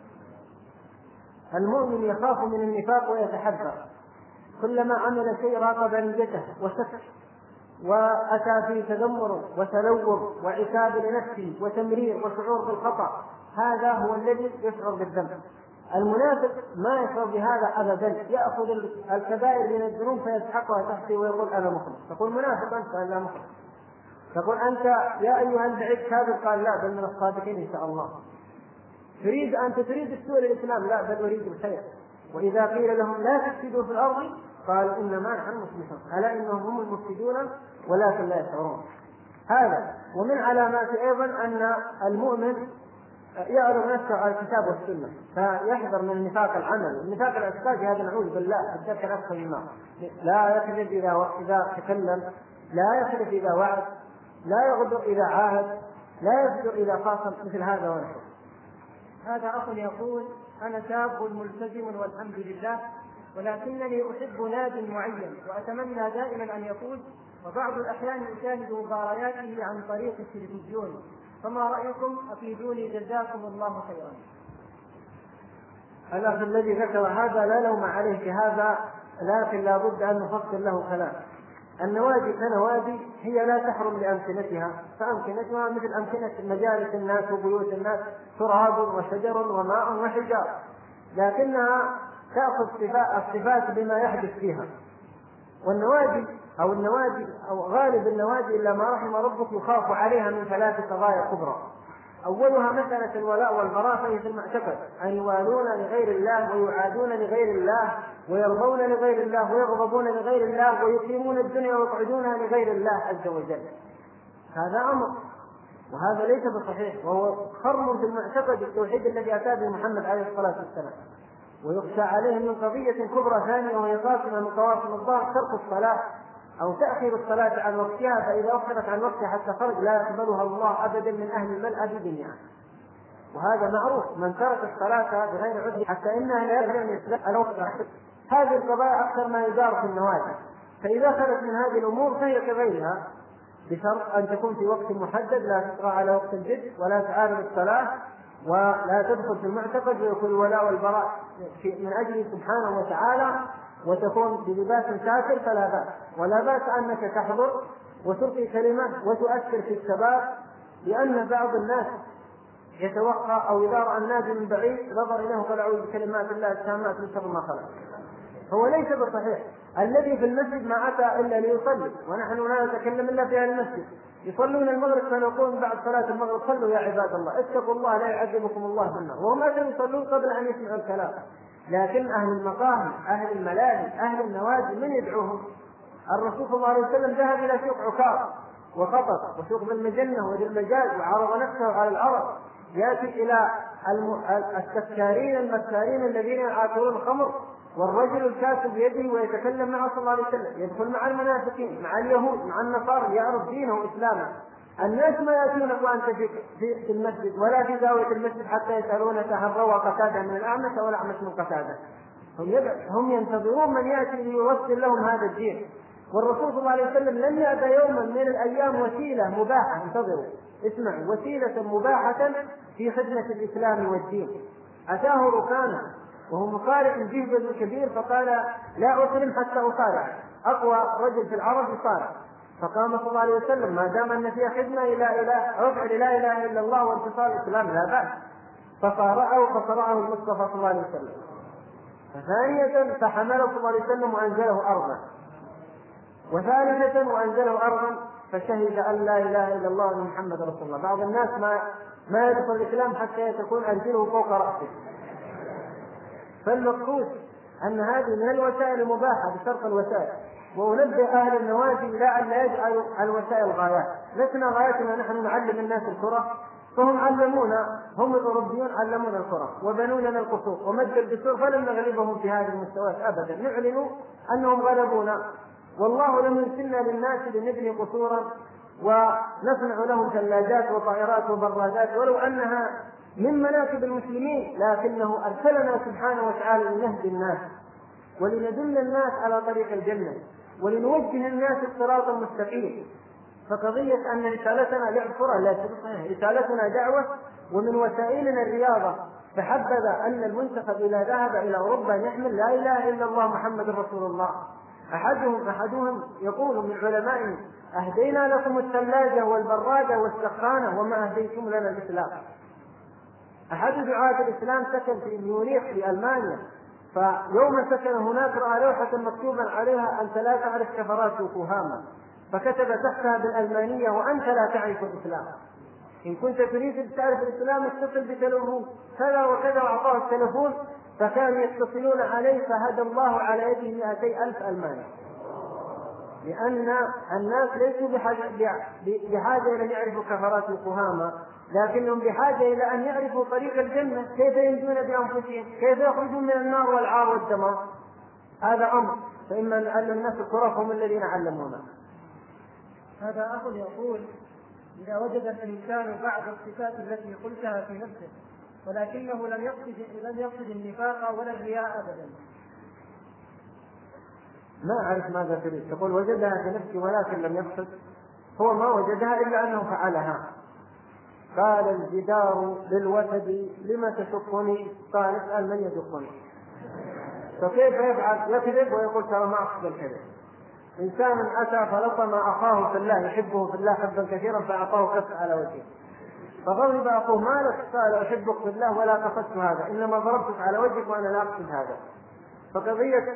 المؤمن يخاف من النفاق ويتحذر، كلما عمل شيء راقب نيته وشك، وأتى في تذمر وتلور وعتاب لنفسه وتمرير وشعور بالخطأ، هذا هو الذي يشعر بالذنب. المنافق ما يشعر بهذا أبدا، يأخذ الكبائر من الذنوب فيسحقها تحته ويقول أنا مخلص، تقول منافق أنت؟ لا مخلص. تقول أنت يا أيها البعيد كاذب؟ قال لا بل من الصادقين إن شاء الله. أنت تريد السوء للإسلام؟ لا بل أريد الخير. وإذا قيل لهم لا تفسدوا في الأرض قالوا إنما نحن مصلحون، ألا إنهم هم المفسدون ولكن لا يشعرون. هذا ومن علامات أيضا أن المؤمن يعرض نفسه على الكتاب والسنة، فيحذر من النفاق العمل. النفاق الاعتقادي هذا نعوذ بالله الدرك الأكثر من النار، لا يكذب إذا تكلم، لا يخلف إذا وعد، لا يغدر إذا عاهد، لا يفجر إذا خاصم، مثل هذا ونحو. هذا أخ يقول: أنا شاب ملتزم والحمد لله، ولكنني أحب ناد معين وأتمنى دائما أن يفوز، وبعض الأحيان أشاهد مبارياته عن طريق التلفزيون، فما رأيكم؟ أفيدوني جزاكم الله خيرا. الأخ الذي ذكر هذا لا لوم عليه في هذا، لكن لا بد أن نفصل له كلام. النوادي كنوادي هي لا تحرم لأمكنتها، فأمكنتها مثل أمكنة مجالس الناس وبيوت الناس، تراب وشجر وماء وحجار، لكنها تأخذ الصفات بما يحدث فيها. والنوادي أو النوادي أو غالب النوادي إلا ما رحم ربك يخاف عليها من 3 قضايا كبرى. أولها مسألة الولاء والبراء، فهي في المعتقد أن يوالون لغير الله ويعادون لغير الله ويرضون لغير الله ويغضبون لغير الله ويقيمون الدنيا ويقعدونها لغير الله عز وجل. هذا أمر، وهذا ليس بصحيح، وهو خرم في المعتقد التوحيد الذي أتى به محمد عليه الصلاة والسلام. ويخشى عليهم من قضية كبرى ثانية، وهي قاسمة من قواسم الظاهر، ترك الصلاة أو تأخير الصلاة عن وقتها، فإذا أخرت عن وقتها حتى خرج لا يقبلها الله أبدا من أهل الملأ بدنيا. وهذا معروف، من ترك الصلاة بغير عذر حتى إنها لا يرجع من الإسلام. هذه القضايا أكثر ما يدار في النوادي، فإذا خرجت من هذه الأمور فهي كغيرها، بشرط أن تكون في وقت محدد، لا تقرأ على وقت الجد ولا تعارض الصلاة ولا تدخل في المعتقد، ويكون الولاء والبراء من أجله سبحانه وتعالى، وتكون بلباس ساتر فلا بأس. ولا بأس أنك تحضر وتلقي كلمة وتؤثر في الشباب، لأن بعض الناس يتوقع أو إذا رأى النادي من بعيد نظر إليه قال أعوذ بكلمات الله التامات من شر ما خلق. هو ليس بصحيح. الذي في المسجد ما أتى إلا ليصلي، ونحن لا نتكلم إلا في أهل المسجد. يصلون المغرب فنقول بعد صلاة المغرب صلوا يا عباد الله اتقوا الله لا يعذبكم الله بالنار، وهم أتوا يصلون قبل أن يسمعوا الكلام. لكن أهل المقاهي، أهل الملاهي، أهل النوادي من يدعوهم؟ الرسول صلى الله عليه وسلم ذهب إلى سوق عكاظ وخطط وسوق بالمجنة وذي المجال وعرض نفسه على العرب، يأتي إلى السكارين المكارين الذين يعاطون الخمر، والرجل الكاسب بيده ويتكلم معه صلى الله عليه وسلم، يدخل مع المنافقين مع اليهود مع النصارى يعرف دينه وإسلامه. الناس ما يأتونك وأنت في المسجد ولا في زاوية المسجد حتى يسألونك هل روى قتادة من الأعمش أو الأعمش من قتادة. هم ينتظرون من يأتي ليوصل لهم هذا الدين. والرسول صلى الله عليه وسلم لم يأتى يوما من الأيام وسيلة مباحة، انتظروا اسمعوا، وسيلة مباحة في خدمة الإسلام والدين. أتاه ركانا وهو مصارع جهبذ كبير فقال لا أسلم حتى أصارع، أقوى رجل في العرب يصارع. فقام صلى الله عليه وسلم ما دام أن فيها خدمة رفع لا إله إلا الله وانتصار الإسلام لا بأس، فصارعه المصطفى صلى الله عليه وسلم. ثانية فحمله صلى الله عليه وسلم وأنزله أرضا، وثالثة وأنزله أرضا فشهد أن لا إله إلا الله وأن محمد رسول الله. بعض الناس ما يدخل الإسلام حتى تكون أرجله فوق رأسه. فالمقصود أن هذه من الوسائل المباحة بشرط الوسائل. ونبه أهل النوادي إلى أن لا يجعلوا الوسائل غايات. لسنا غايتنا نحن نعلم الناس الكرة، فهم علمونا، هم الأوروبيون علمونا الكرة وبنوا لنا القصور ومد الدستور، فلم نغلبهم في هذه المستويات أبدا، نعلنوا أنهم غلبونا. والله لم يرسلنا للناس لنبني قصورا ونصنع لهم ثلاجات وطائرات وبرادات ولو أنها من مناكب المسلمين، لكنه أرسلنا سبحانه وتعالى لنهدي الناس ولندل الناس على طريق الجنة ولنوجه الناس الصراط المستقيم. فقضية أن رسالتنا لعب كرة لا صحيح، رسالتنا دعوة، ومن وسائلنا الرياضة. فحبذا أن المنتخب إذا ذهب إلى أوروبا يحمل لا إله إلا الله محمد رسول الله. أحدهم يقول من علمائهم أهدينا لكم الثلاجة والبرادة والسخانة وما أهديتم لنا الإسلام. أحد دعاة الإسلام سكن في ميونخ في ألمانيا، فيوم سكن هناك رأى لوحة مكتوبا عليها أنت لا تعرف كفرات يوكوهاما، فكتب تحتها بالألمانية وأنت لا تعرف الإسلام، إن كنت تريد أن تعرف الإسلام اتصل بتلفون كذا وكذا، وأعطاه التلفون فكانوا يتصلون عليه فهدى الله على يده 200,000 ألماني. لأن الناس ليسوا بحاجة إلى أن يعرفوا كفرات يوكوهاما، لكنهم بحاجة إلى أن يعرفوا طريق الجنة، كيف ينجون بأنفسهم، كيف يخرجون من النار والعار والدمار. هذا أمر، فإما نعلم الناس الكرة هم الذين علمونا. هذا أخ يقول إذا وجد الإنسان بعض الصفات التي قلتها في نفسه ولكنه لم يقصد النفاق ولا الرياء أبدا. ما أعرف ماذا تريد تقول وجدها في نفسي ولكن لم يقصد؟ هو ما وجدها إلا أنه فعلها. قال الجدار للوسد لما تشقني؟ قال اسأل من يدقني. فكيف يفعل؟ يكذب ويقول ترى ما أقصد الكذب. إنسان أتى فلطم أخاه في الله يحبه في الله حبا كثيرا فأعطاه كف على وجهه، فغضب أخوه ما لك؟ قال أحبك في الله ولا قصدت هذا، إنما ضربتك على وجهك وأنا لا أقصد هذا. فقضية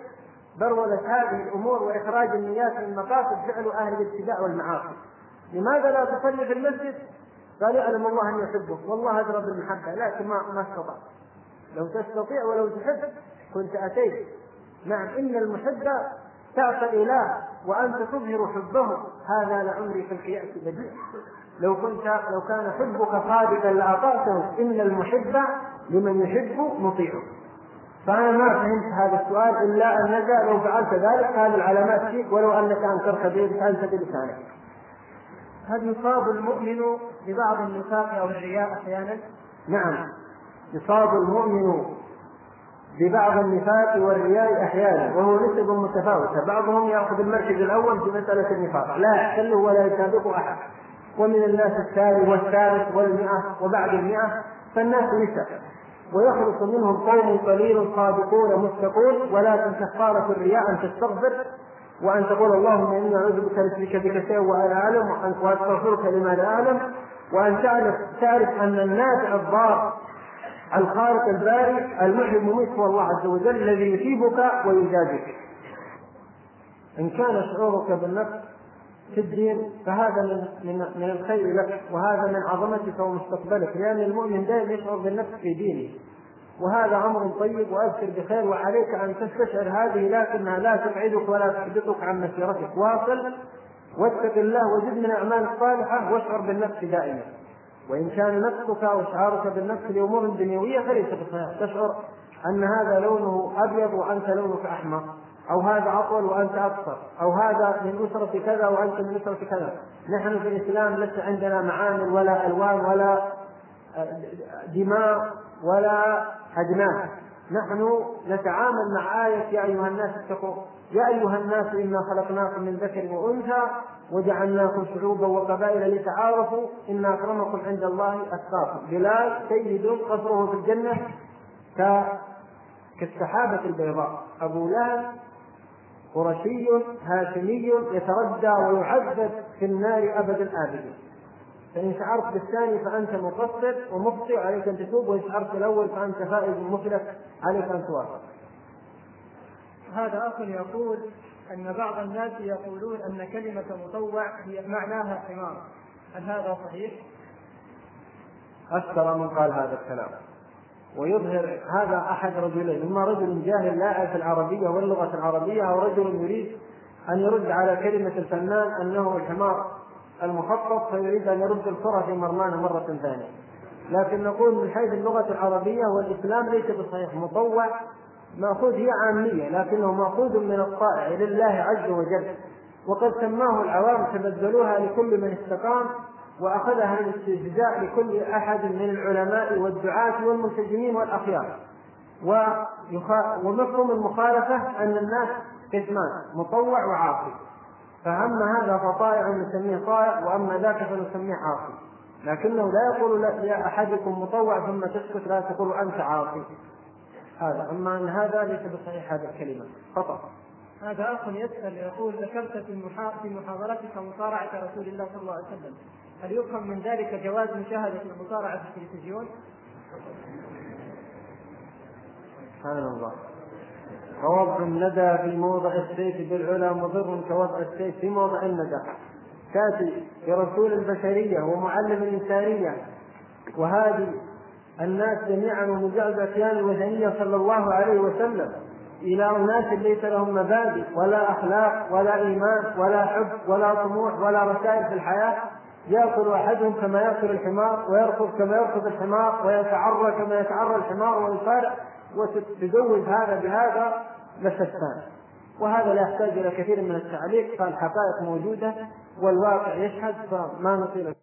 برولة هذه الأمور وإخراج النيات من مقاصد فعل أهل الابتداء والمعاصي. لماذا لا تصلي في المسجد؟ قال يعلم الله أن يحبه والله أدرى بالمحبة، لكن ما استطاع. لو تستطيع ولو تحب كنت أتيت. نعم، إن المحب تعصى الإله وأنت تظهر حبه، هذا لعمري في القياس بديع. لو كان حبك صادقا لأطعته، إن المحب لمن يحب مطيعه. فأنا ما فهمت هذا السؤال إلا أنك لو فعلت ذلك هذه العلامات فيك، ولو أنك أنكرت فعلت بلسانك. هل يصاب المؤمن ببعض النفاق أو الرياء أحيانا؟ نعم، يصاب المؤمن ببعض النفاق والرياء أحيانا، وهو نسب متفاوتة. بعضهم يأخذ المركز الأول في مسألة النفاق، لا يحتله ولا يسابقه أحد، ومن الناس الثاني والثالث والمئة وبعد المئة، فالناس نسب، ويخلص منهم قوم قليل صادقون متقون. ولكن كفارة الرياء أن تستغفر وأن تقول اللهم إني أعوذ بك من أشرك بك شيئا وأنا أعلم، وأستغفرك لما لا أعلم، وأن تعرف أن النافع الضار الخالق الباري المحيي المميت هو الله عز وجل الذي يثيبك ويجازيك. إن كان شعورك بالنفس في الدين فهذا من الخير لك، وهذا من عظمتك ومستقبلك، لأن المؤمن دائما يشعر بالنفس في دينه، وهذا أمر طيب وأبشر بخير. وعليك أن تستشعر هذه، لكنها لا تبعدك ولا تحبطك عن مسيرتك. واصل واتق الله وزد من الأعمال الصالحة واشعر بالنفس دائما. وإن كان نفسك وشعارك بالنفس لأمور دنيوية فليس بصحيح، تشعر أن هذا لونه أبيض وأنت لونك أحمر، أو هذا أطول وأنت أقصر، أو هذا من أسرة كذا وأنت من أسرة كذا. نحن في الإسلام ليس عندنا معامل ولا ألوان ولا دماء ولا أجناس. نحن نتعامل مع آية يا أيها الناس اتقوا، يا أيها الناس إنا خلقناكم من ذكر وأنثى وجعلناكم شعوبا وقبائل لتعارفوا إن أكرمكم عند الله أتقاكم. بلال سيد قصره في الجنة كالسحابة البيضاء، أبو لهب قرشي هاشمي يتردى ويعذب في النار أبد الآبدين. فإن شعرت بالثاني فأنت مقصر ومخطئ، عليك أن تتوب، وإن شعرت الأول فأنت فائز مفلح، عليك أن توافق. هذا أخ يقول أن بعض الناس يقولون أن كلمة مطوع هي معناها حمار، هل هذا صحيح؟ أكثر من قال هذا الكلام، ويظهر هذا أحد رجلين: إما رجل جاهل لا يعرف العربية واللغة العربية، أو رجل يريد أن يرد على كلمة الفنان أنه الحمار المخطط، فيريد أن يرد الكرة في مرمانه مرة ثانية. لكن نقول من حيث اللغة العربية والإسلام ليس بصحيح. مطوع مأخوذ هي عامية، لكنه مأخوذ من الطائع لله عز وجل، وقد سماه العوام تبدلوها لكل من استقام، وأخذها الاستجزاء لكل أحد من العلماء والدعاة والملتزمين والأخيار. ومفهوم المخالفة أن الناس قسمان: مطوع وعاصي، فأما هذا فطائع نسميه طائع، وأما ذاك فنسميه عاصي. لكنه لا يقول يا أحدكم مطوع ثم تسكت، لا تقول أنت عاصي. هذا أما أن هذا ليس بصحيح، هذا الكلمة خطأ. هذا أخ يسأل يقول: ذكرت في محاضرتك مصارعة رسول الله صلى الله عليه وسلم، هل يفهم من ذلك جواز مشاهدة المصارعة في التلفزيون؟ سبحان الله. ووضع الندى في موضع السيف بالعلا مضر كوضع السيف في موضع الندى. تأتي برسول البشرية ومعلم الإنسانية وهذه الناس جميعا ومجاز كيان الوثنية صلى الله عليه وسلم إلى أناس ليس لهم مبادئ ولا أخلاق ولا إيمان ولا حب ولا طموح ولا رسائل في الحياة. يأكل أحدهم كما يأكل الحمار، ويركض كما يركض الحمار، ويتعرى كما يتعرى الحمار ويصارع، وتجوز هذا بهذا لشتان. وهذا لا يحتاج إلى كثير من التعليق، فالحقائق موجودة والواقع يشهد، فما نطيل